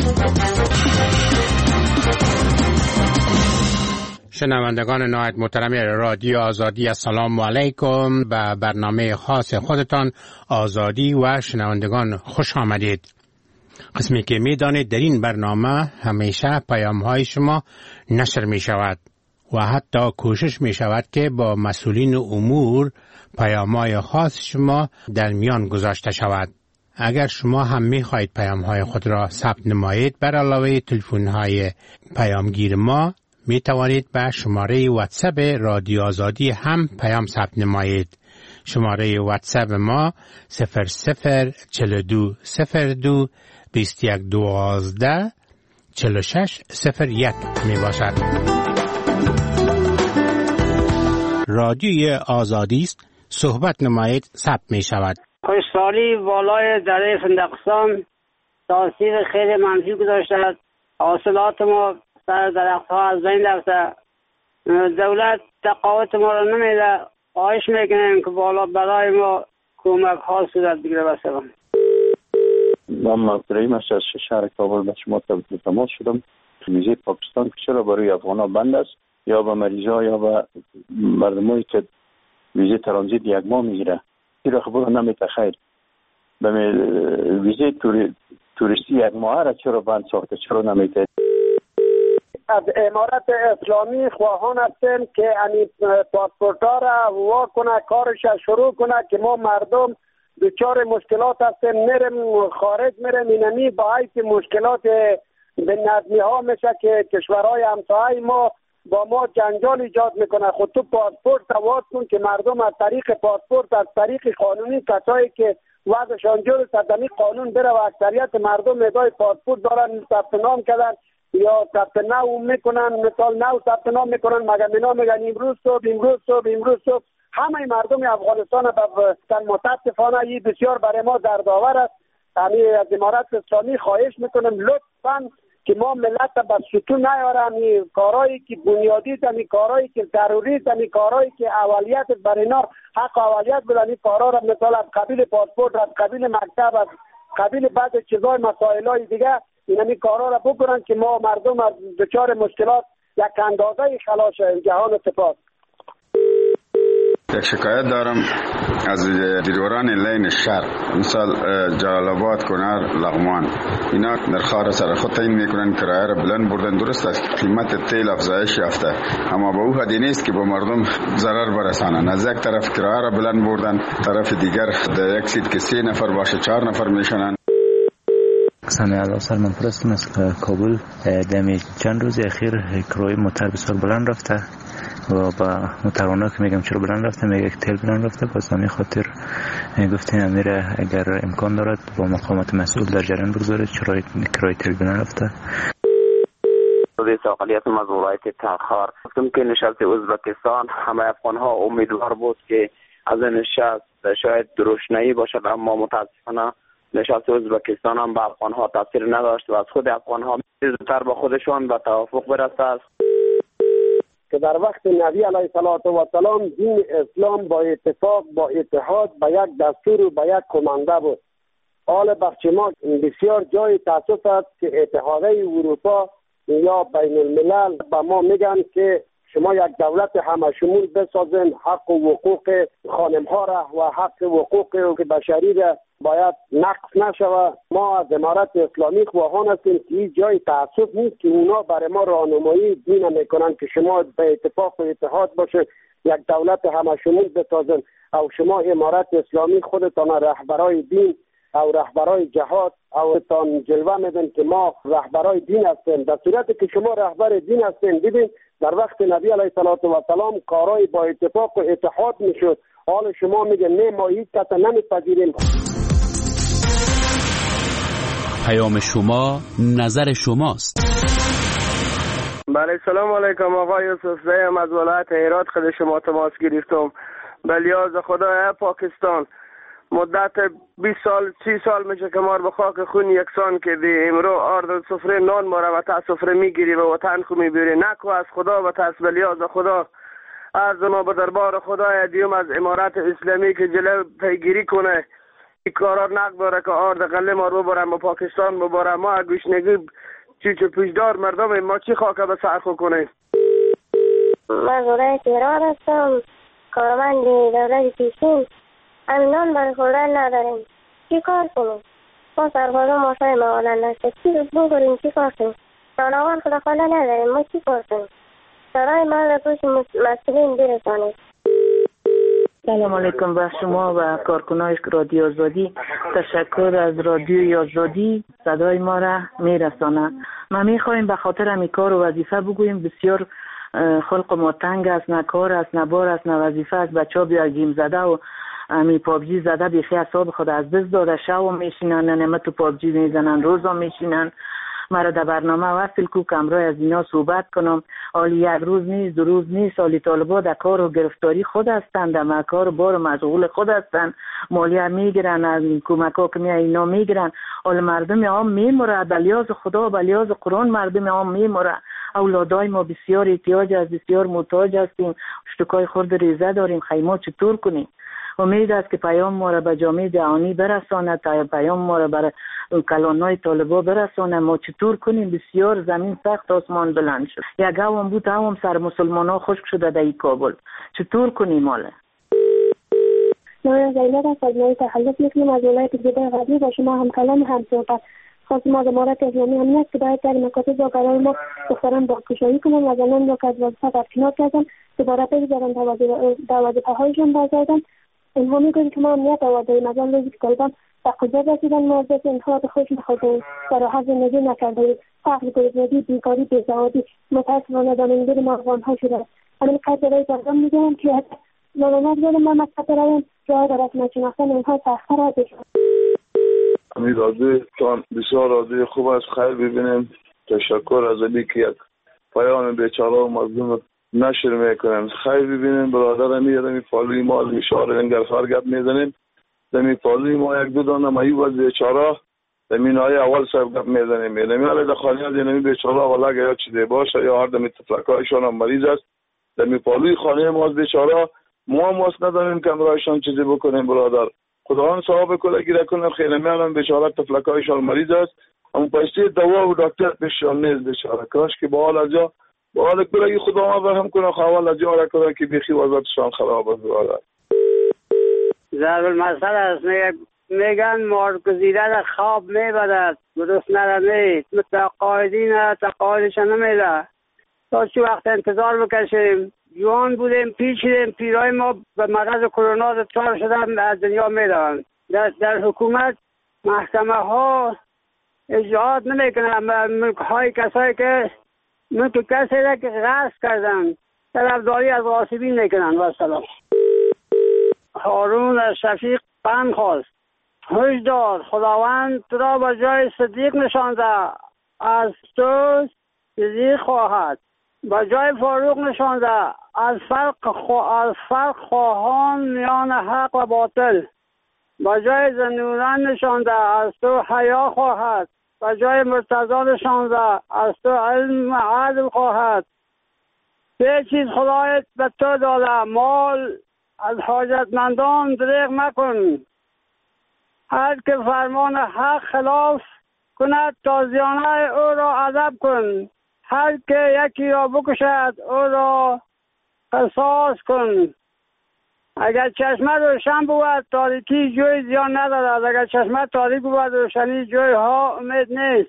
شنوندگان نهایت محترم رادیو آزادی، السلام علیکم. به برنامه خاص خودتان آزادی و شنوندگان خوش آمدید. قسمی که می دانید در این برنامه همیشه پیام های شما نشر می شود و حتی کوشش می شود که با مسئولین امور پیام های خاص شما در میان گذاشته شود. اگر شما هم می خواهید پیام های خود را ثبت نمایید، بر علاوه تلفن های پیامگیر ما می توانید به شماره واتساپ رادیو آزادی هم پیام ثبت نمایید. شماره واتساپ ما 004202 2112 4601 می باشد. رادیوی آزادی است. صحبت نمایید ثبت می شود. خوشحالی والای دره فندقستان تاثیر خیلی منفی گذاشته است. حاصلات ما سر درخت ها از بین رفته. دولت تقاوت ما را نمیده. خواهش میکنیم که بالا برای ما کمک ها صورت بگیره. بسیار من رحیم از شهر کابل به شما تماس شدم. ویزه پاکستان چرا برای افغان‌ها بند است، یا به مریضا یا به مردمایی که ویزه ترانزیت یک ماه میگیره؟ چرا خبر نمیده؟ خیر به ویزه توریستی یک ماه را چرا بند ساخته؟ چرا نمیده؟ از امارت اسلامی خواهان هستیم که پاسپورت ها را وا کنه، کارش شروع کنه که ما مردم دچار مشکلات هستیم، میریم خارج، میریم اینمی با حیث مشکلات به نظمی ها میشه که کشورهای همسایه ما با ما جنجال ایجاد میکنه. خود تو پاسپورت تواز کن که مردم از طریق پاسپورت، از طریق قانونی، کسایی که وضعشان جور صدمی قانون بره و اکثریت مردم ادای پاسپورت دارن ثبت نام کردن یا ثبت نام میکنن، مثال نو ثبت نام میکنن، مگر اینا میگن امروز صبح همه مردم افغانستان متاسفانه این بسیار برای ما دردآور است. همین از امارت اسلامی خواهش میکنم لطفاً که ما ملت به ستون نیارم، این کارهایی که بنیادی است، این کارهایی که ضروری است، این کارهایی که اولیت برای اینا حق اولیت بدن، این کارها را مثلا از قبیل پاسپورت، از قبیل مکتب، از قبیل بعض چیزای مسائلای دیگه این کارها را بکنن که ما مردم از دچار مشکلات یک اندازه خلاص جهان سپاس. یک شکایت دارم از دیرواران لین شهر، مثال جلال آباد، کنر، لغمان، اینا نرخ‌ها را سر خود تعیین میکنن، کرایه را بلند بردن. درست است قیمت تیل افزایش یافته، اما به او حدی نیست که به مردم ضرر برسانند. از یک طرف کرایه را بلند بردن، طرف دیگر در یک سیت که 3 نفر باشه 4 نفر میشنن. سامی علاسر من پرستم از کابل. دمی چند روز اخیر کرایه موتر بسیار بلند رفته و با موترانه که میگم چرا بلند رفته، میگه که تیل بلند رفته. پس همین خاطر گفتیم امیر اگر امکان دارد با مقامات مسئول در جریان بگذارید چرا کرایه تیل بلند رفته. رئیس اقلیت مزورایت تاخار گفتم که نشست ازبکستان همه افغان‌ها امیدوار بود که از نشست شاید روشنایی باشد، اما متاسفانه نشست ازبکستان هم به افغان‌ها تاثیر نداشت و از خود افغان‌ها زودتر با خودشان به توافق برسد که در وقت نبی علیه السلام دین اسلام با اتفاق، با اتحاد، با یک دستور و با یک کمانده بود. حال بخش ما بسیار جای تاسف است که اتحادیه اروپا یا بین الملل به ما میگن که شما یک دولت همشمول بسازین، حق و حقوق خانم‌ها را و حق و حقوق بشری را باید نقص نشود. ما از امارت اسلامی خواهان هستیم که این جای تعصب نیست که اونا برای ما راهنمایی دین میکنن که شما به اتفاق و اتحاد باشه، یک دولت همشمول بسازن او شما امارت اسلامی خودتان رهبرای دین او رهبرای جهاد او تان جلوه میدن که ما رهبرای دین هستیم. در صورتی که شما رهبر دین هستین، ببین در وقت نبی علیه السلام کارای با اتفاق و اتحاد میشد، حال شما میگن نه ما هیچ کس نمیپذیریم. پیام شما نظر شماست. بله سلام علیکم آقای یوسف زیم از ولایت هرات خود شما تماس گرفتم. بلیاز خدای پاکستان مدت 20 سال 30 سال میشه که ما به خاک خون یکسان کردی، امرو آرد سفره نان ما را و تا سفره میگیری و وطن خو میبری، نکو از خدا و تا بلیاز خدا از ما به دربار خدای دیوم از امارت اسلامی که جلو پیگیری کنه این کارا نگذاره که آرد قله ما رو برم و پاکستان ببرم. ما گوشنگی چیچو پیشدار مردم ما چی خاکه به سرخو کنه. من ولایت ایران هستم، کارمند دولت پیشین، نان برای خوردن نداریم، چی کار کنیم؟ ما سربازا ماشای موالن نشد، چی بگوریم چی کار کنیم؟ نانوان خلاخانه نداریم، ما چی کار کنیم؟ سرای ما را پوش مسئولین برسانید. سلام علیکم به شما و کارکنای رادیو آزادی. تشکر از رادیو آزادی صدای ما را میرسانه. ما میخوایم به خاطر همی کار و وظیفه بگوییم. بسیار خلق ما تنگ است، نه کار است نه بار است نه وظیفه است. بچه ها بیا گیم زده و همی پابجی زده بیخی حساب خود از دست داده، شو میشینن نمه تو پابجی میزنن، روزا میشینن. مرا در برنامه وصل کو کمرای از اینا صحبت کنم. حالی یک روز نیست دو روز نیست، حالی طالبا در کار و گرفتاری خود هستند، در کار بار مشغول خود هستند، مالیه میگیرن، از کمک ها که اینا میگیرن. حال مردم عام میموره، بلیاز خدا بلیاز قرآن مردم عام میموره. اولادای ما بسیار احتیاج است، بسیار محتاج هستیم، اشتکای خورد ریزه داریم، خیمه چطور کنیم؟ امید است که پیام ما را به جامعه جهانی برساند، پیام ما را بر کلانای طالبا برساند. ما چطور کنیم؟ بسیار زمین سخت آسمان بلند شد. یک هم بود هم سر مسلمان ها خشک شده در کابل. چطور کنیم حالا؟ ما زینب از مجموعه تخلف میکنیم از ولایت جده غربی با شما هم کلام هم صحبت. خواست ما امارت اسلامی هم نیست که باید در مکاتب با قرار ما دختران بازگشایی کنم و زنان را که از وظیفه برکنار کردن دوباره بگذارن در وظیفه هایشان بازگردن اینها میگوید که ما امنیت آورد داریم. از آن روزی که طالبان به قدرت رسیدن ما از انتخابات خودشون بخواهیم و راحت زندگی نکردیم. فقر، گرسنگی، بیکاری، بیسوادی متاسفانه دامنگیر ما افغان‌ها شده است. همین قدر برای مردم میگم که نامنظر ما مکتب رویم جای در رسم شناختن اینها سخت‌تر است. امید راضی تان بسیار راضی خوب است. خیر ببینیم. تشکر از علی که یک پیام بیچاره و مظلوم نشر میکنیم. خیر ببینیم برادر می فالوی ما از اشاره انگرخار گپ میزنیم. دمی فالوی ما یک دو دانه مایو از بیچاره دمی نای اول سر گپ میزنیم. دمی علی دخالی از دمی بیچاره ولا یا چیزی باشه یا هر دمی تفلکایشان هم مریض است. دمی فالوی خانه ما از بیچاره ما واسه نداریم که امرایشان چیزی بکنیم برادر. خداوند ثواب کله گیره کنه. خیلی میانم بیچاره تفلکایشان مریض است. اما پیسه دوا و دکتر پیششان نیست بیچاره. کاش که با حال از جا با حال کلگی خداوند برهم کنه خوال از جا را کنه که بیخی وضعیتشان خراب است برادر. ضرب المثل است. میگن مارگزیده در خواب میبرد درست نرمید. متقاعدین تقاعدشان نمیده. تا چه وقت انتظار بکشیم؟ جوان بودیم پیچیدیم. پیرای ما به مرض کرونا دچار شدن از دنیا میرن. در حکومت محکمه ها اجراعات نمیکنن. ملک های کسایی که ملک کسی را که غصب کردن طرفداری از غاصبین نکنن. و سلام. هارون شفیق پند خواست. هشدار خداوند تو را به جای صدیق نشانده از تو صدیق خواهد. به جای فاروق نشانده از فرق خواهان میان حق و باطل. به جای ذوالنورین نشانده از تو حیا خواهد. به جای مرتضی نشانده از تو علم عدل خواهد. سه چیز خدایت به تو داده. مال از حاجتمندان دریغ مکن. هر که فرمان حق خلاف کند تازیانه او را ادب کن. هر که یکی را بکشد او را قصاص کن. اگر چشمه روشن بود تاریکی جوی زیان ندارد. اگر چشمه تاریک بود روشنی جوی ها امید نیست.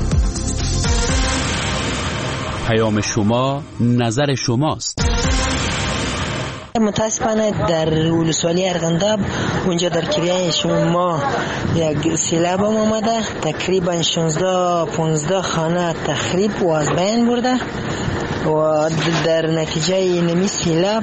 پیام شما نظر شماست. متاسفانه در ولسوالی ارغنداب اونجا در کریه شما یک سیلاب هم آمده. تقریبا 16-15 خانه تخریب و از بین برده و در نتیجه نمی سیلاب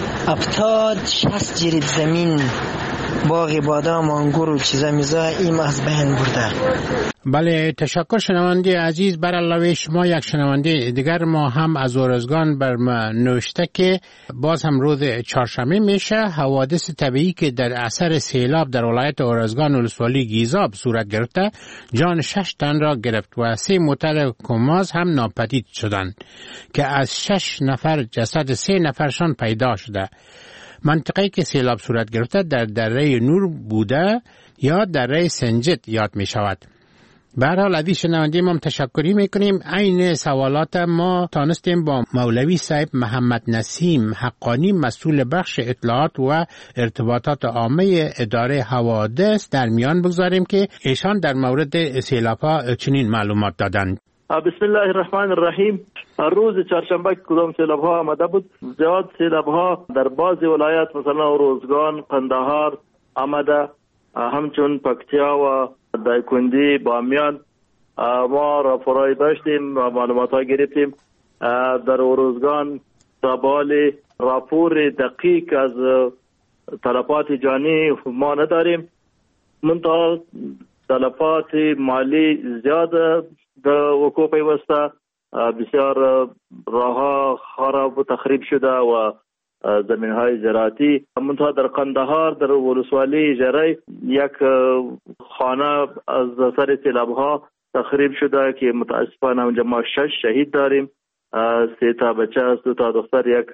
70-60 جریب زمین باغ بادام و انگور و چیزا میزا این از بین برده. بله تشکر شنونده عزیز. بر علاوه شما یک شنونده دیگر ما هم از اورزگان بر ما نوشته که باز هم روز چهارشنبه میشه حوادث طبیعی که در اثر سیلاب در ولایت اورزگان ولسوالی گیزاب صورت گرفته جان 6 تن را گرفت و 3 معتاد کماز هم ناپدید شدند که از 6 نفر جسد 3 نفرشان پیدا شده. منطقه‌ای که سیلاب صورت گرفته در دره نور بوده یا دره سنجد یاد می شود. به هر حال عزیز شنونده ما تشکری میکنیم. عین سوالات ما تانستیم با مولوی صاحب محمد نسیم حقانی مسئول بخش اطلاعات و ارتباطات عامه اداره حوادث در میان بگذاریم که ایشان در مورد سیلاب‌ها چنین معلومات دادند. بسم الله الرحمن الرحیم. روز چهارشنبه کدام سیلاب‌ها آمده بود. زیاد سیلاب‌ها در بعضی ولایات مثلا اورزگان، قندهار آمده، همچون پکتیا و دایکندی، بامیان ما راپورای داشتیم و معلومات گرفتیم. در اورزگان تابال راپور دقیق از تلفات جانی ما نداریم، منتها تلفات مالی زیاد در وقوع پیوسته. بسیار راهها خراب و تخریب شده و زمین‌های زراعتی. منتها در قندهار در ولسوالی جری یک خانه از اثر سیلاب‌ها تخریب شده که متاسفانه اونجا ما 6 شهید داریم. 3 تا بچه است، 2 تا دختر، یک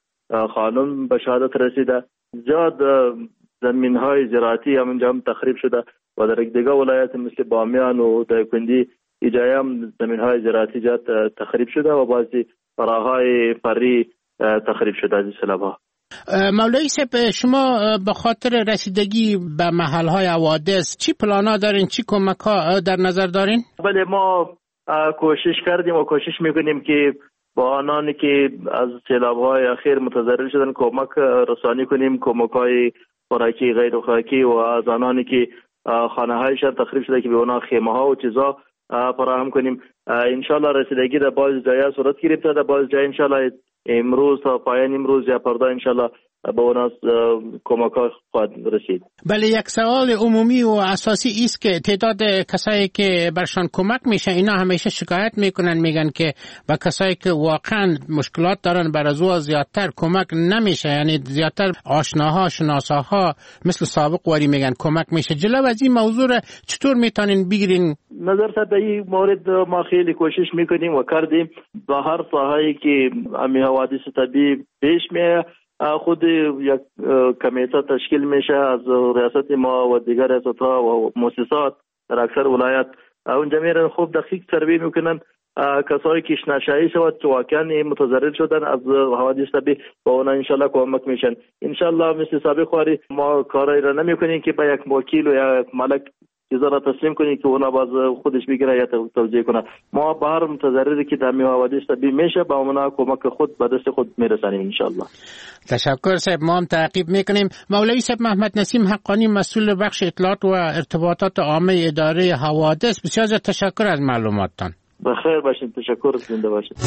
خانم به شهادت رسیده. زیاد زمین‌های زراعتی اونجا هم تخریب شده و در دیگر ولایات مثل بامیان و دایکندی ایجای هم زمین‌های زراعتی جات تخریب شده و بعضی راه‌های فری تخریب شده از سیلاب‌ها. مولوی صاحب شما به خاطر رسیدگی به محل‌های حوادث چی پلانا دارین، چی کمک‌ها در نظر دارین؟ بله ما کوشش کردیم و کوشش می‌کنیم که با آنانی که از سیلاب‌های اخیر متضرر شدن کمک رسانی کنیم. کمک‌های خوراکی غیر خوراکی و از آنانی که خانه هایشان تخریب شده که به اونا خیمه ها و چیزا فراهم کنیم. انشالله رسیدگی در بعض جای صورت گرفته، در بعض جای انشالله امروز تا پایان امروز یا فردا انشالله به اونا کمک ها خواهد رسید. بله، یک سوال عمومی و اساسی است که تعداد کسایی که برشان کمک میشه اینا همیشه شکایت میکنن، میگن که به کسایی که واقعا مشکلات دارن بر از او زیادتر کمک نمیشه، یعنی زیادتر آشناها شناساها مثل سابق واری میگن کمک میشه. جلو از این موضوع چطور میتونین بگیرین؟ نظر به این مورد ما خیلی کوشش میکنیم و کردیم به هر ساحه‌ای که امی حوادث طبیعی پیش میاد خود یک کمیته تشکیل میشه از ریاست ما و دیگر ریاست‌ها و مؤسسات در اکثر ولایت. اونجا میرن خوب دقیق سروی میکنن کسایی که نشایی شود که واقعا متضرر شدن از حوادث طبیعی با اونا انشالله کمک میشن. انشالله مثل سابق خواری ما کارایی را نمیکنیم که با یک وکیل و یا یک ملک چیزا را تسلیم کنیم که اونا باز خودش بگیره یا توضیح کنه. ما به هر متضرری که در حوادث طبیعی میشه با اونا کمک خود به دست خود میرسانیم انشالله. تشکر صاحب، ما هم تعقیب میکنیم. مولوی صاحب محمد نسیم حقانی، مسئول بخش اطلاعات و ارتباطات عامه اداره حوادث، بسیار تشکر از معلوماتتان. بخیر باشین، تشکر، زنده باشین.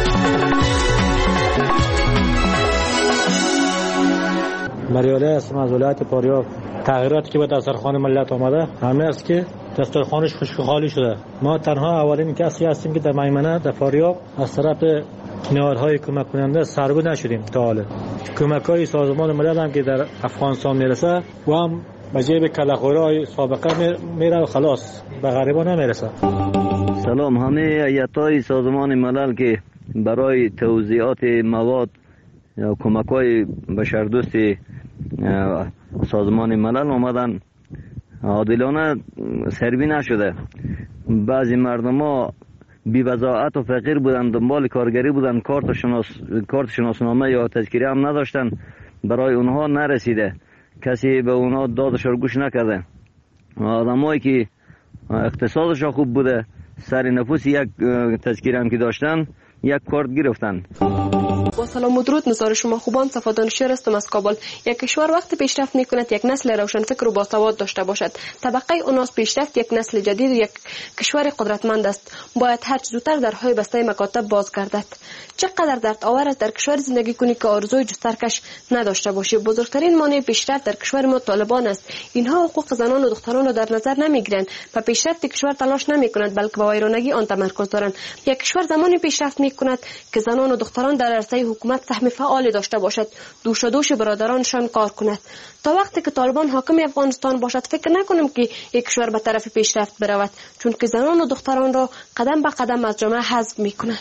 مریاله هستم از ولایت فاریاب. تغییراتی که به دسترخوان ملت آمده همه است که دسترخوانش خشک خالی شده. ما تنها اولین کسی هستیم که در میمنه در فاریاب از طرف نهادهای کمک کننده سربه نشدیم تا حالا. کمک‌های سازمان ملل هم که در افغانستان میرسه و هم به جیب کلاغ‌خورای سابقه میره و خلاص به غریبا نمیرسه. سلام، همه هیئت‌های سازمان ملل که برای توزیعات مواد یا کمک‌های بشردوست سازمان ملل آمدن عادلانه سروی نشده. بعضی مردم ها بی وضاحت و فقیر بودن، دنبال کارگری بودن، کارت شناسنامه یا تذکیره هم نداشتن، برای اونها نرسیده، کسی به اونها دادش رو گوش نکرده. آدمایی که اقتصادش خوب بوده سر نفوس یک تذکیره هم که داشتن یک کارت گرفتن. با سلام و درود، نظار شما خوبان. صفا دانشور هستم از کابل. یک کشور وقتی پیشرفت میکند یک نسل روشنفکر و باسواد داشته باشد. طبقه اوناس پیشرفت یک نسل جدید و یک کشور قدرتمند است. باید هر چه زودتر درهای بسته مکاتب باز گردد. چقدر درد آور است در کشور زندگی کنی که آرزوی جسترکش نداشته باشی. بزرگترین مانع پیشرفت در کشور ما طالبان است. اینها حقوق زنان و دختران را در نظر نمیگیرند و پیشرفت کشور تلاش نمیکنند، بلکه به ویرانگی آن تمرکز دارند. یک کشور زمانی پیشرفت میکند که زنان و دختران در عرصه حکومت سهم فعال داشته باشد، دوش دوش برادرانشان کار کند. تا وقتی که طالبان حاکم افغانستان باشد فکر نکنم که یک کشور به طرف پیشرفت برود، چون که زنان و دختران را قدم به قدم از جامعه حذف میکنند.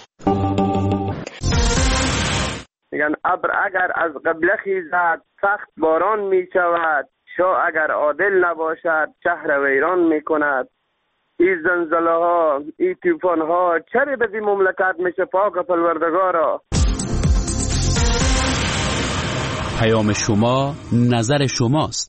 میگن ابر اگر از قبله خیزد سخت باران میشود، شاه اگر عادل نباشد شهر ویران میکند. این زلزله ها، این طوفان ها چرا به این مملکت میشه پاک پروردگارا. پیام شما نظر شماست.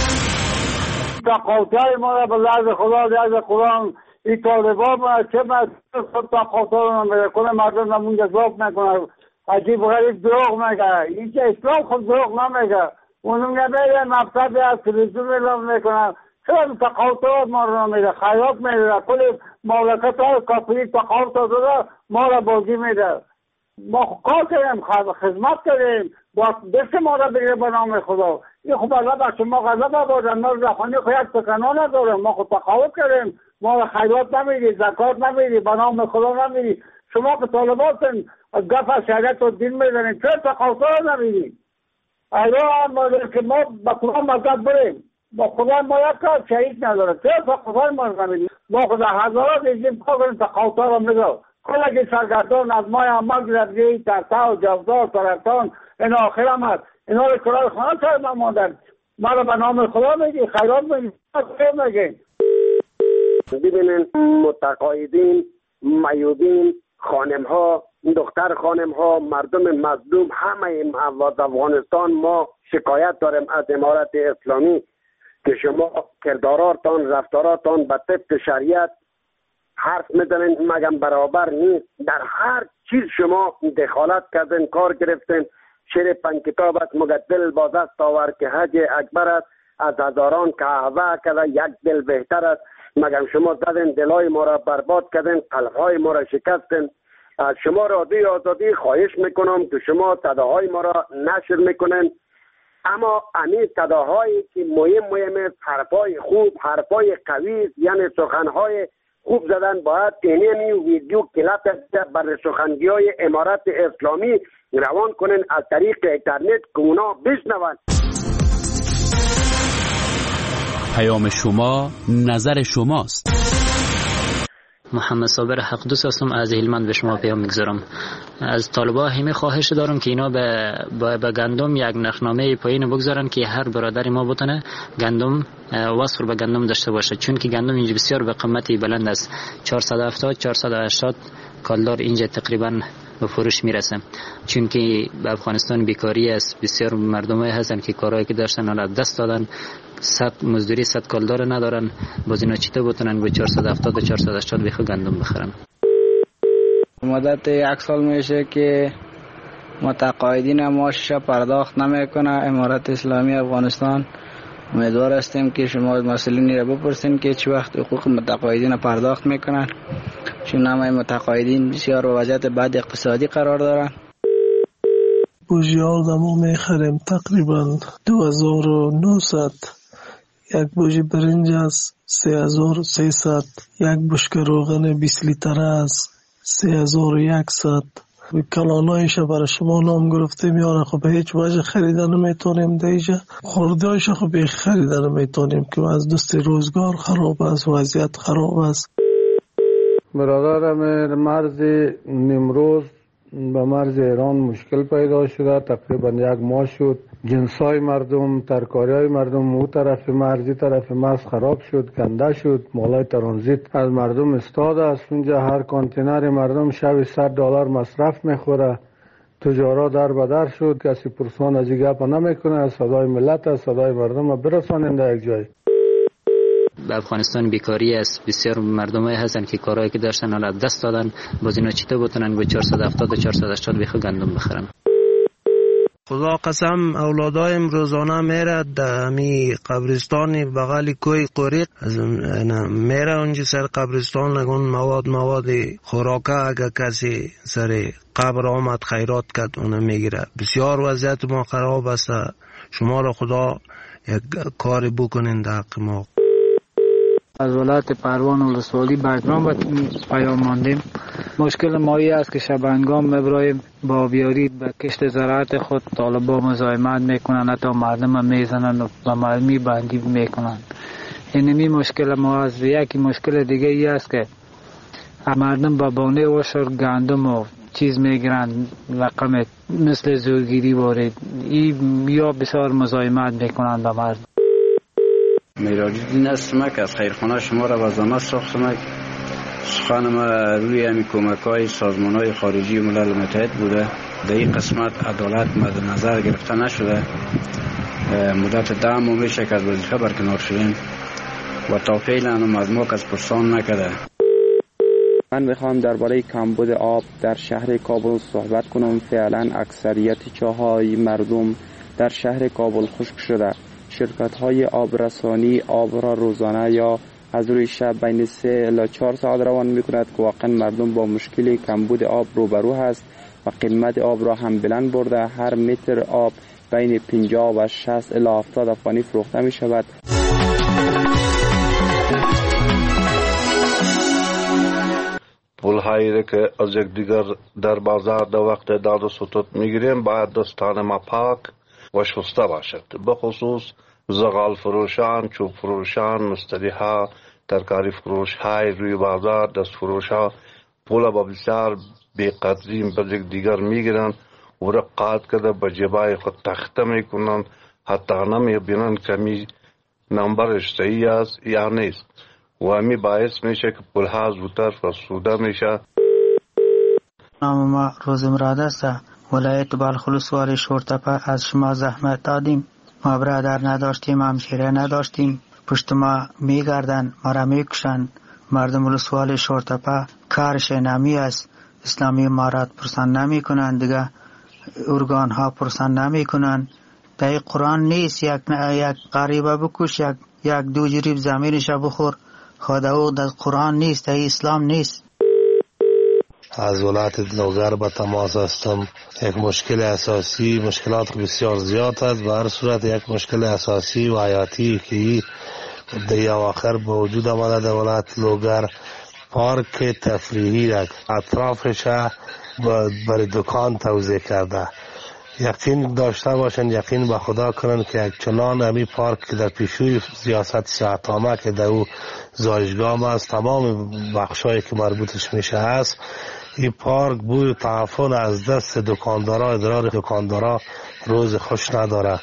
تقاطع ما را به لحظ خدا لحظ قرآن این طالبان چه تقاطع میکنه، مردم نمون جذاب میکنه، عجیب غریب دروغ میگه. این که اسلام خود دروغ نمیگه، اونم نمیگه مقصد از تلویزیون اعلام میکنه. چرا تقاطع ما را میده، خیاط میده، کل مملکت های کافری تقاطع داده ما را بازی میده. ما کار کردیم، خدمت کردیم، دست ما را بگیره به نام خدا. این خب الله بر شما غضب آوردن، ما رخانی خواهد سکنا ندارم، ما خود تقاوت کردیم، ما را خیرات نمیدی، زکات نمیدی، به نام خدا نمیدی. شما که طالباتن گف از شریعت و دین میزنید، چرا تقاطع نمیدی؟ اینا که ما به قرآن مدد بریم، با خدا ما یک کار شهید نداره، چرا تقاطع ما نمیدی؟ ما خدا هزارات ایزیم کار کنیم تقاطع را میدار. کلگی سرگردان از مای عمل گرفتی ترتا و جوزدار سرطان این آخر هم هست. اینا رو کلای خانه سر نماندن، ما رو به نام خدا میگی، خیرات میگی، خیر میگی. ببینین متقاعدین، میوبین، خانم ها، دختر خانم ها، مردم مظلوم همه از افغانستان ما شکایت داریم از امارت اسلامی که شما کرداراتان، رفتاراتان به طبق شریعت حرف میزنین، مگم برابر نیست. در هر چیز شما دخالت کردین، کار گرفتین. شعر پنج کتاب است مگر دل با دست آور که حج اکبر است. از هزاران کعبه کرده یک دل بهتر است. مگر شما زدین دلای ما را برباد کردین، قلبهای ما را شکستین. از شما رادیوی آزادی خواهش میکنم که شما صداهای ما را نشر میکنین، اما همین صداهایی که مهم حرفای خوب، حرفای قوی، یعنی سخنهای خوب زدن، باید اینمی ویدیو کلیپ بر سخنگی‌های امارت اسلامی روان کنن از طریق اینترنت که اونا بشنون. پیام شما نظر شماست. محمد صابر حق دوست هستم، از هلمند به شما پیام میگذارم. از طالبا همه خواهش دارم که اینا به گندم یک نرخنامه پایین بگذارن که هر برادر ما بتونه گندم وصل به گندم داشته باشه، چون که گندم اینجا بسیار به قیمتی بلند است. 470 480 کالدار اینجا تقریبا به فروش میرسه، چون که به افغانستان بیکاری است. بسیار مردمایی هستن که کارهایی که داشتن حالا دست دادن، 100 مزدوری 100 کالدار ندارن، باز اینا چطور بتونن به 470 و 480 بخو گندم بخرن. مدت 1 سال میشه که متقاعدین معاشش پرداخت نمیکنه امارت اسلامی افغانستان. امیدوار هستیم که شما مسئولین را بپرسین که چه وقت حقوق متقاعدین پرداخت میکنن، چون همه متقاعدین بسیار به وضعیت بد اقتصادی قرار دارن. بوجیال دمو میخریم تقریبا 2900. یک بوجی برنج است 3300. یک بشکه روغن 20 لیتر است 3100. کلانایش برای شما نام گرفته میاره، خب به هیچ وجه خریده نمیتونیم دیجا، خوردهایش خب خریده نمیتونیم که از دست روزگار خراب است، وضعیت خراب است. برادرم مرز نمروز به مرز ایران مشکل پیدا شده، تقریبا 1 ماه شد. جنسای مردم، ترکاریای مردم او طرف مرزی طرف مرز خراب شد، کنده شد، مالای ترانزیت از مردم استاد است. اونجا هر کانتینر مردم شب $100 مصرف میخوره. تجارت در بدر شد، کسی پرسان از این گپ نمیکنه. صدای ملت است، صدای مردم برسانیم در یک جای. به افغانستان بیکاری است. بسیار مردمایی هستن که کارهایی که داشتن حالا دست دادن، باز اینا چطور بتونن به 470 و 480 بخو گندم بخرن. خدا قسم اولادایم روزانه میره دمی قبرستان بغل کوی قریق، میره اونجا سر قبرستان نگون مواد خوراکه اگه کسی سر قبر آمد خیرات کرد اونم میگیره. بسیار وضعیت ما خراب است. شما را خدا یک کاری بکنین در حق ما. از ولایت پروان ولسوالی بردران به پیام ماندیم. مشکل مایی است که شبنگام مبرایم با بیاری به کشت زراعت خود طالبا مزاحمت میکنن، حتی مردم میزنن و به مرمی بندی میکنن. اینمی مشکل ما است. یکی مشکل دیگه ای است که مردم با بانه وشر گندم و چیز میگیرن، رقم مثل زورگیری وارد یا بسیار مزاحمت میکنن به مردم. میراجدین هستم که از خیرخانه شما را به زحمت ساختم. سخن ما روی همی کمک‌های سازمان‌های خارجی ملل متحد بوده. در این قسمت عدالت مد نظر گرفته نشده. مدت 10 ماه میشه که از وظیفه برکنار شدیم و تا فعلا هم از ما کس پرسان نکرده. من میخوام درباره کمبود آب در شهر کابل صحبت کنم. فعلا اکثریت چاهای مردم در شهر کابل خشک شده. شرکت‌های آبرسانی آب را روزانه یا از روی شب بین 3 الی 4 ساعت روان می‌کند که واقعا مردم با مشکل کمبود آب روبرو هست و قیمت آب را هم بلند برده. هر متر آب بین 50 و 60 الی 70 افغانی فروخته می‌شود. پول‌هایی که از یکدیگر در بازار در وقت داد و ستد می‌گیریم باید دستان ما پاک و شسته باشد، بخصوص زغال فروشان، چوب فروشان، مستریها، ترکاری فروش های روی بازار، دست فروش ها پول با بسیار بی‌قدری به دیگر میگیرند و رقات کرده به جیبای خود تخته میکنند، حتی نمیبینند کمی نمبرش صحیح است یا نیست و همی باعث میشه که پول ها زودتر فرسوده میشه. نام ما روز مراد است. ولایت بلخ ولسوالی شورتپه. از شما زحمت دادیم، ما برادر نداشتیم، همشیره نداشتیم، پشت ما میگردن، ما را میکشن. مردم ولسوالی شورتپه کارش نمی است، اسلامی امارات پرسان نمی کنند دیگه. ارگان ها پرسند نمی کنن. در قرآن نیست یک غریبه بکش یک دو جریب زمینش بخور. خود او در قرآن نیست، در اسلام نیست. از ولایت دلوگر به تماس هستم. یک مشکل اساسی، مشکلات بسیار زیاد است. به هر صورت یک مشکل اساسی و حیاتی که در اواخر به وجود آمده در ولایت دلوگر، پارک تفریحی را اطرافش برای دکان توزیع کرده. یقین داشته باشند، یقین به خدا کنند که یک چنان همی پارک که در پیشوی سیاست صحت‌عامه که در او زایشگاه است، تمام بخشایی که مربوطش میشه است، این پارک بوی تعفن از دست دکاندارا، ادرار دکاندارا روز خوش نداره.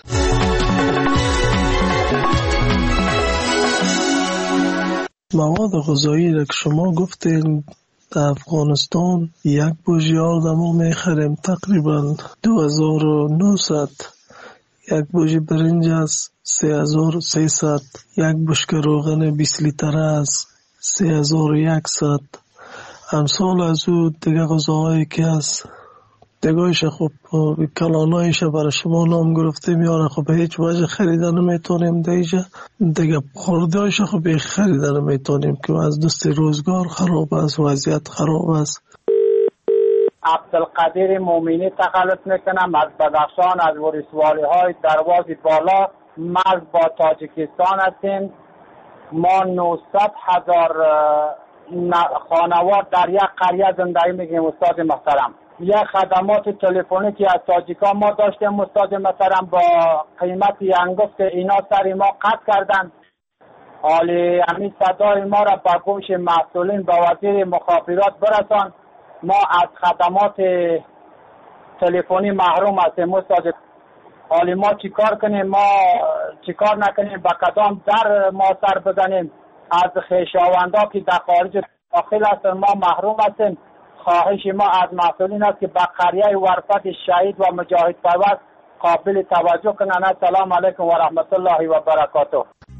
مواد غذایی را که شما گفتین در افغانستان یک بوجی آرد ما میخریم تقریبا 2900. یک بوجی برنج است 3300. یک بشکه روغن 20 لیتر است 3100. امثال از او دیگه غذاهایی که هست دیگهایش خب کلانایش برای شما نام گرفته میاره، خب به هیچ وجه خریدن نمیتونیم دیگه خوردهایش خب خریدن نمیتونیم که از دست روزگار خراب است، وضعیت خراب است. عبدالقدیر مومنی تخلص میکنم از بدخشان، از ولسوالی های درواز بالا، مرز با تاجیکستان هستیم. ما 900,000 خانوار در یک قریه زندگی میکنیم استاد محترم. یک خدمات تلفنی که از تاجیکان ما داشتیم استاد محترم با قیمت انگفت اینا سر ما قطع کردن. حالی همین صدای ما را با گوش مسئولین با وزیر مخابرات برسان. ما از خدمات تلفنی محروم هستیم استاد. حالی ما چیکار کنیم؟ ما چیکار نکنیم؟ با کدام در ما سر بزنیم؟ از خویشاوندا که در خارج داخل هستن ما محروم هستیم. خواهش ما از مسئولین است که به قریه ورفت شهید و مجاهد پیوست قابل توجه کنند. السلام علیکم و رحمت الله و برکاته.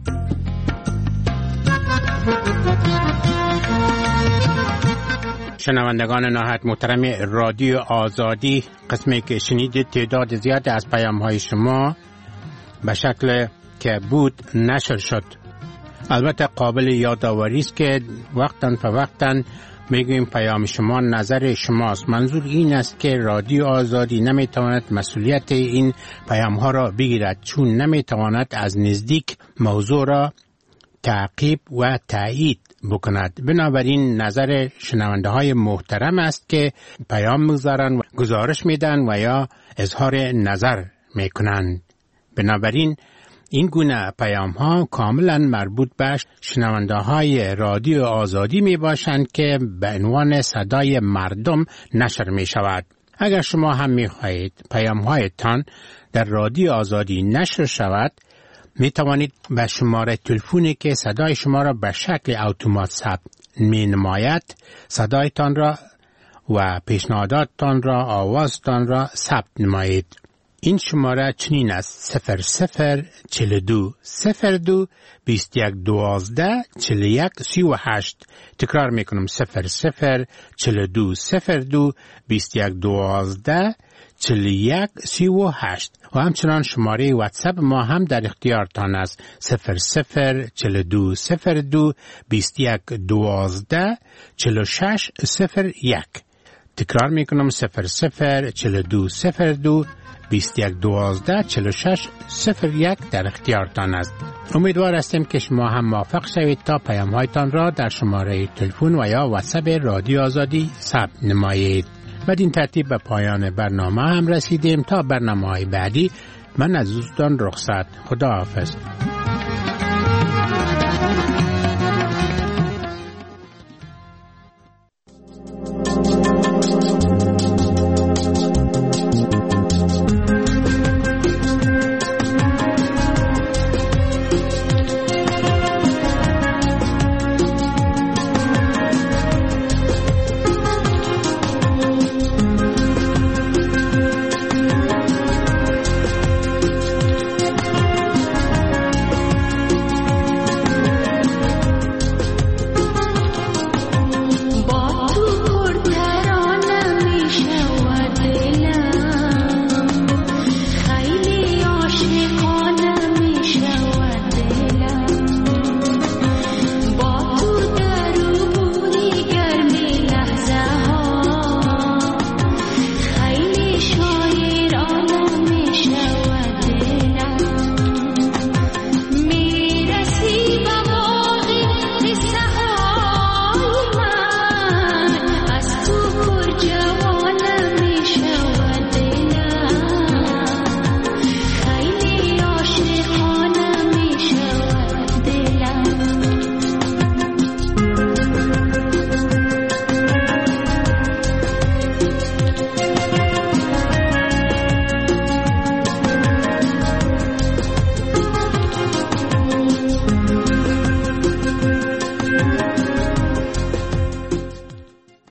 شنوندگان نهایت محترم رادیو آزادی، قسمی که شنیدید تعداد زیاد از پیام‌های شما به شکل که بود نشر شد. البته قابل یادآوری است که وقتاً فوقتاً میگویم پیام شما نظر شماست. منظور این است که رادیو آزادی نمیتواند مسئولیت این پیام ها را بگیرد، چون نمیتواند از نزدیک موضوع را تعقیب و تایید بکند. بنابراین نظر شنونده های محترم است که پیام میگذارند و گزارش میدن و یا اظهار نظر میکنند. بنابراین این گونه پیام ها کاملا مربوط به شنونده های رادیو آزادی می باشند که به عنوان صدای مردم نشر می شود. اگر شما هم می خواهید پیام هایتان در رادیو آزادی نشر شود، می توانید به شماره تلفنی که صدای شما را به شکل اتومات ثبت می نماید صدایتان را و پیشنهاداتتان را، آوازتان را ثبت نمایید. این شماره چنین است: 0042 02 21 12 41 38. تکرار میکنم: 0042 02 21 12 41 38. و همچنان شماره واتساپ ما هم در اختیارتان است: 0042 02 21 12 46 01. تکرار میکنم: 0042 02 21 12 46 01 در اختیارتان است. امیدوار هستیم که شما هم موافق شوید تا پیام هایتان را در شماره تلفن و یا واتساپ رادیو آزادی ثبت نمایید. بدین ترتیب به پایان برنامه هم رسیدیم. تا برنامه های بعدی من از دوستان رخصت. خدا حافظ.